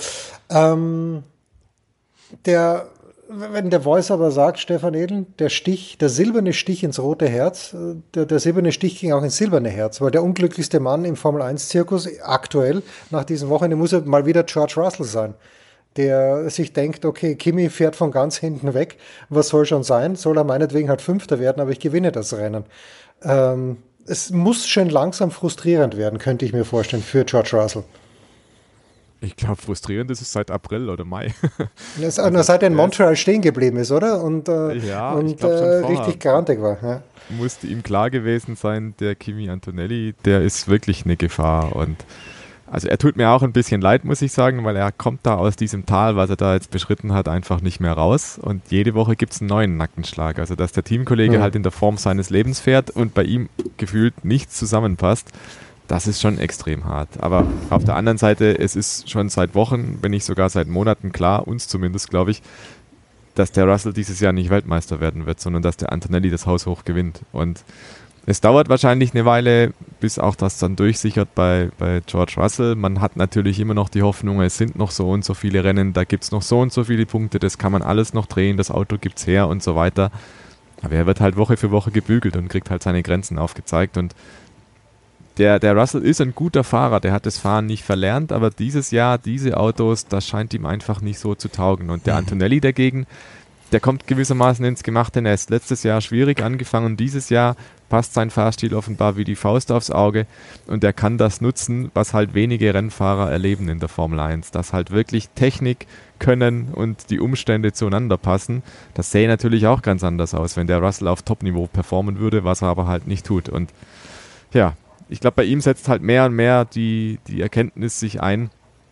Wenn der Voice aber sagt, Stefan Edel, der silberne Stich ins rote Herz, der silberne Stich ging auch ins silberne Herz, weil der unglücklichste Mann im Formel-1-Zirkus aktuell nach diesem Wochenende muss er mal wieder George Russell sein, der sich denkt, okay, Kimi fährt von ganz hinten weg, was soll schon sein, soll er meinetwegen halt Fünfter werden, aber ich gewinne das Rennen. Es muss schon langsam frustrierend werden, könnte ich mir vorstellen, für George Russell. Ich glaube, frustrierend ist es seit April oder Mai. Seit er in Montreal stehen geblieben ist, oder? Und richtig grantig war. Ja. Musste ihm klar gewesen sein, der Kimi Antonelli, der ist wirklich eine Gefahr. Und also er tut mir auch ein bisschen leid, muss ich sagen, weil er kommt da aus diesem Tal, was er da jetzt beschritten hat, einfach nicht mehr raus. Und jede Woche gibt es einen neuen Nackenschlag. Also dass der Teamkollege halt in der Form seines Lebens fährt und bei ihm gefühlt nichts zusammenpasst. Das ist schon extrem hart. Aber auf der anderen Seite, es ist schon seit Wochen, wenn nicht sogar seit Monaten klar, uns zumindest, glaube ich, dass der Russell dieses Jahr nicht Weltmeister werden wird, sondern dass der Antonelli das Haus hoch gewinnt. Und es dauert wahrscheinlich eine Weile, bis auch das dann durchsichert bei George Russell. Man hat natürlich immer noch die Hoffnung, es sind noch so und so viele Rennen, da gibt es noch so und so viele Punkte, das kann man alles noch drehen, das Auto gibt es her und so weiter. Aber er wird halt Woche für Woche gebügelt und kriegt halt seine Grenzen aufgezeigt. Und der Russell ist ein guter Fahrer, der hat das Fahren nicht verlernt, aber dieses Jahr, diese Autos, das scheint ihm einfach nicht so zu taugen. Und der Antonelli dagegen, der kommt gewissermaßen ins gemachte Nest. Letztes Jahr schwierig angefangen, dieses Jahr passt sein Fahrstil offenbar wie die Faust aufs Auge und er kann das nutzen, was halt wenige Rennfahrer erleben in der Formel 1, dass halt wirklich Technik, Können und die Umstände zueinander passen. Das sähe natürlich auch ganz anders aus, wenn der Russell auf Top-Niveau performen würde, was er aber halt nicht tut. Und ja, ich glaube, bei ihm setzt halt mehr und mehr die Erkenntnis sich ein.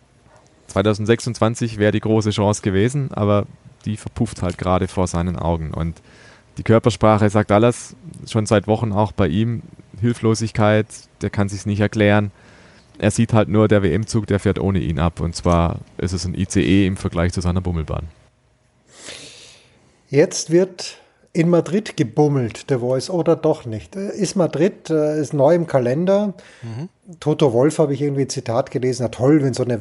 2026 wäre die große Chance gewesen, aber die verpufft halt gerade vor seinen Augen. Und die Körpersprache sagt alles, schon seit Wochen auch bei ihm. Hilflosigkeit, der kann sich's nicht erklären. Er sieht halt nur, der WM-Zug, der fährt ohne ihn ab. Und zwar ist es ein ICE im Vergleich zu seiner Bummelbahn. Jetzt wird in Madrid gebummelt, der Voice, oder doch nicht? Ist Madrid, ist neu im Kalender. Toto Wolff habe ich irgendwie ein Zitat gelesen, na toll, wenn so eine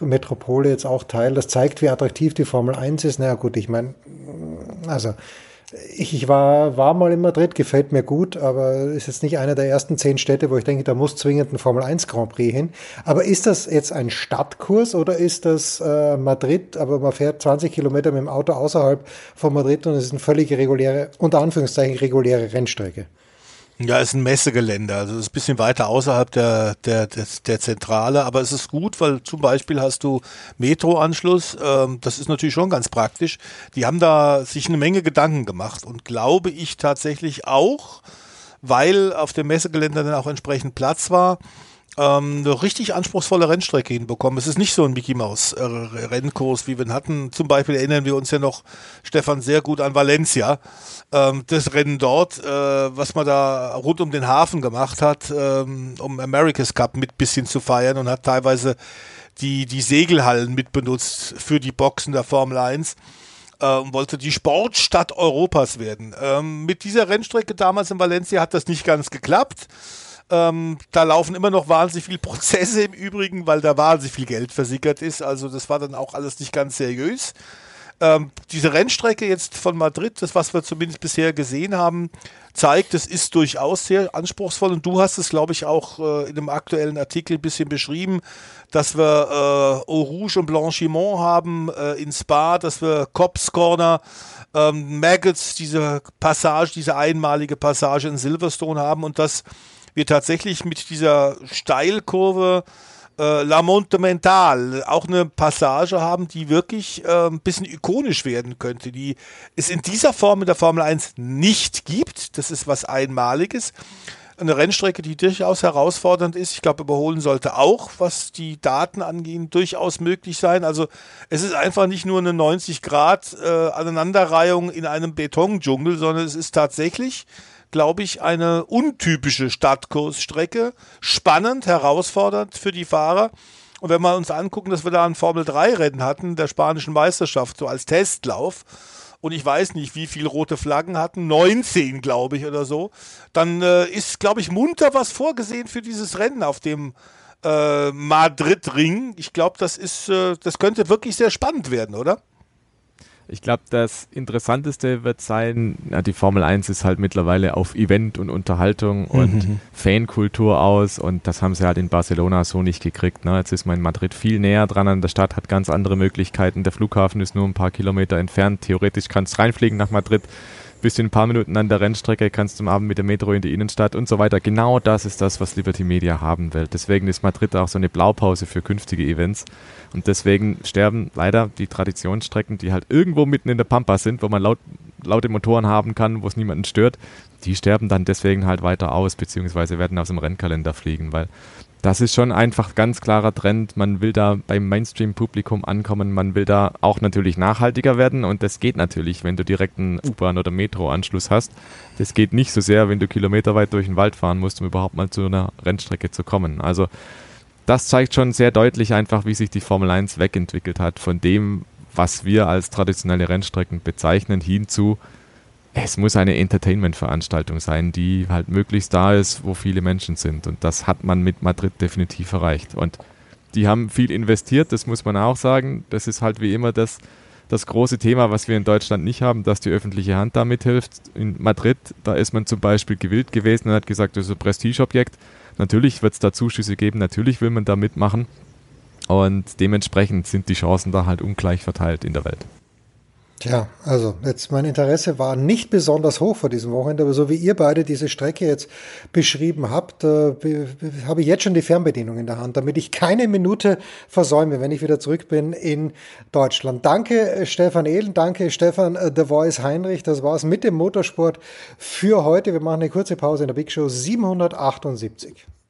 Weltmetropole jetzt auch teilt, das zeigt, wie attraktiv die Formel 1 ist. Na ja, gut, ich meine, also Ich war mal in Madrid, gefällt mir gut, aber ist jetzt nicht einer der ersten 10 Städte, wo ich denke, da muss zwingend ein Formel 1 Grand Prix hin. Aber ist das jetzt ein Stadtkurs oder ist das Madrid, aber man fährt 20 Kilometer mit dem Auto außerhalb von Madrid und es ist eine völlig reguläre, unter Anführungszeichen reguläre Rennstrecke? Ja, ist ein Messegelände, also ist ein bisschen weiter außerhalb der Zentrale, aber es ist gut, weil zum Beispiel hast du Metroanschluss, das ist natürlich schon ganz praktisch. Die haben da sich eine Menge Gedanken gemacht und glaube ich tatsächlich auch, weil auf dem Messegelände dann auch entsprechend Platz war, eine richtig anspruchsvolle Rennstrecke hinbekommen. Es ist nicht so ein Mickey-Maus-Rennkurs, wie wir ihn hatten. Zum Beispiel erinnern wir uns ja noch, Stefan, sehr gut an Valencia. Das Rennen dort, was man da rund um den Hafen gemacht hat, um America's Cup mit bisschen zu feiern und hat teilweise die Segelhallen mitbenutzt für die Boxen der Formel 1. Wollte die Sportstadt Europas werden. Mit dieser Rennstrecke damals in Valencia hat das nicht ganz geklappt. Da laufen immer noch wahnsinnig viele Prozesse im Übrigen, weil da wahnsinnig viel Geld versickert ist. Also das war dann auch alles nicht ganz seriös. Diese Rennstrecke jetzt von Madrid, das, was wir zumindest bisher gesehen haben, zeigt, es ist durchaus sehr anspruchsvoll. Und du hast es, glaube ich, auch in einem aktuellen Artikel ein bisschen beschrieben, dass wir Eau Rouge und Blanchiment haben in Spa, dass wir Cops Corner, Maggots, diese einmalige Passage in Silverstone haben und dass wir tatsächlich mit dieser Steilkurve La Monumental auch eine Passage haben, die wirklich ein bisschen ikonisch werden könnte, die es in dieser Form in der Formel 1 nicht gibt. Das ist was Einmaliges. Eine Rennstrecke, die durchaus herausfordernd ist. Ich glaube, überholen sollte auch, was die Daten angehen, durchaus möglich sein. Also es ist einfach nicht nur eine 90 Grad Aneinanderreihung in einem Betondschungel, sondern es ist tatsächlich, glaube ich, eine untypische Stadtkursstrecke. Spannend, herausfordernd für die Fahrer. Und wenn wir uns angucken, dass wir da ein Formel-3-Rennen hatten, der spanischen Meisterschaft, so als Testlauf, und ich weiß nicht, wie viele rote Flaggen hatten, 19, glaube ich, oder so, dann ist, glaube ich, munter was vorgesehen für dieses Rennen auf dem Madrid-Ring. Ich glaube, das könnte wirklich sehr spannend werden, oder? Ich glaube, das Interessanteste wird sein, die Formel 1 ist halt mittlerweile auf Event und Unterhaltung und Fankultur aus und das haben sie halt in Barcelona so nicht gekriegt. Ne? Jetzt ist man in Madrid viel näher dran an der Stadt, hat ganz andere Möglichkeiten. Der Flughafen ist nur ein paar Kilometer entfernt. Theoretisch kannst du reinfliegen nach Madrid, bist du in ein paar Minuten an der Rennstrecke, kannst du am Abend mit der Metro in die Innenstadt und so weiter. Genau das ist das, was Liberty Media haben will. Deswegen ist Madrid auch so eine Blaupause für künftige Events. Und deswegen sterben leider die Traditionsstrecken, die halt irgendwo mitten in der Pampa sind, wo man laute Motoren haben kann, wo es niemanden stört. Die sterben dann deswegen halt weiter aus, beziehungsweise werden aus dem Rennkalender fliegen, weil das ist schon einfach ganz klarer Trend. Man will da beim Mainstream-Publikum ankommen, man will da auch natürlich nachhaltiger werden und das geht natürlich, wenn du direkt einen U-Bahn- oder Metro-Anschluss hast. Das geht nicht so sehr, wenn du kilometerweit durch den Wald fahren musst, um überhaupt mal zu einer Rennstrecke zu kommen. Also das zeigt schon sehr deutlich einfach, wie sich die Formel 1 wegentwickelt hat von dem, was wir als traditionelle Rennstrecken bezeichnen, hin zu es muss eine Entertainment-Veranstaltung sein, die halt möglichst da ist, wo viele Menschen sind. Und das hat man mit Madrid definitiv erreicht. Und die haben viel investiert, das muss man auch sagen. Das ist halt wie immer das große Thema, was wir in Deutschland nicht haben, dass die öffentliche Hand da mithilft. In Madrid, da ist man zum Beispiel gewillt gewesen und hat gesagt, das ist ein Prestigeobjekt. Natürlich wird es da Zuschüsse geben, natürlich will man da mitmachen. Und dementsprechend sind die Chancen da halt ungleich verteilt in der Welt. Tja, also jetzt mein Interesse war nicht besonders hoch vor diesem Wochenende, aber so wie ihr beide diese Strecke jetzt beschrieben habt, habe ich jetzt schon die Fernbedienung in der Hand, damit ich keine Minute versäume, wenn ich wieder zurück bin in Deutschland. Danke Stefan Ehlen, danke Stefan The Voice Heinrich, das war's mit dem Motorsport für heute. Wir machen eine kurze Pause in der Big Show 778.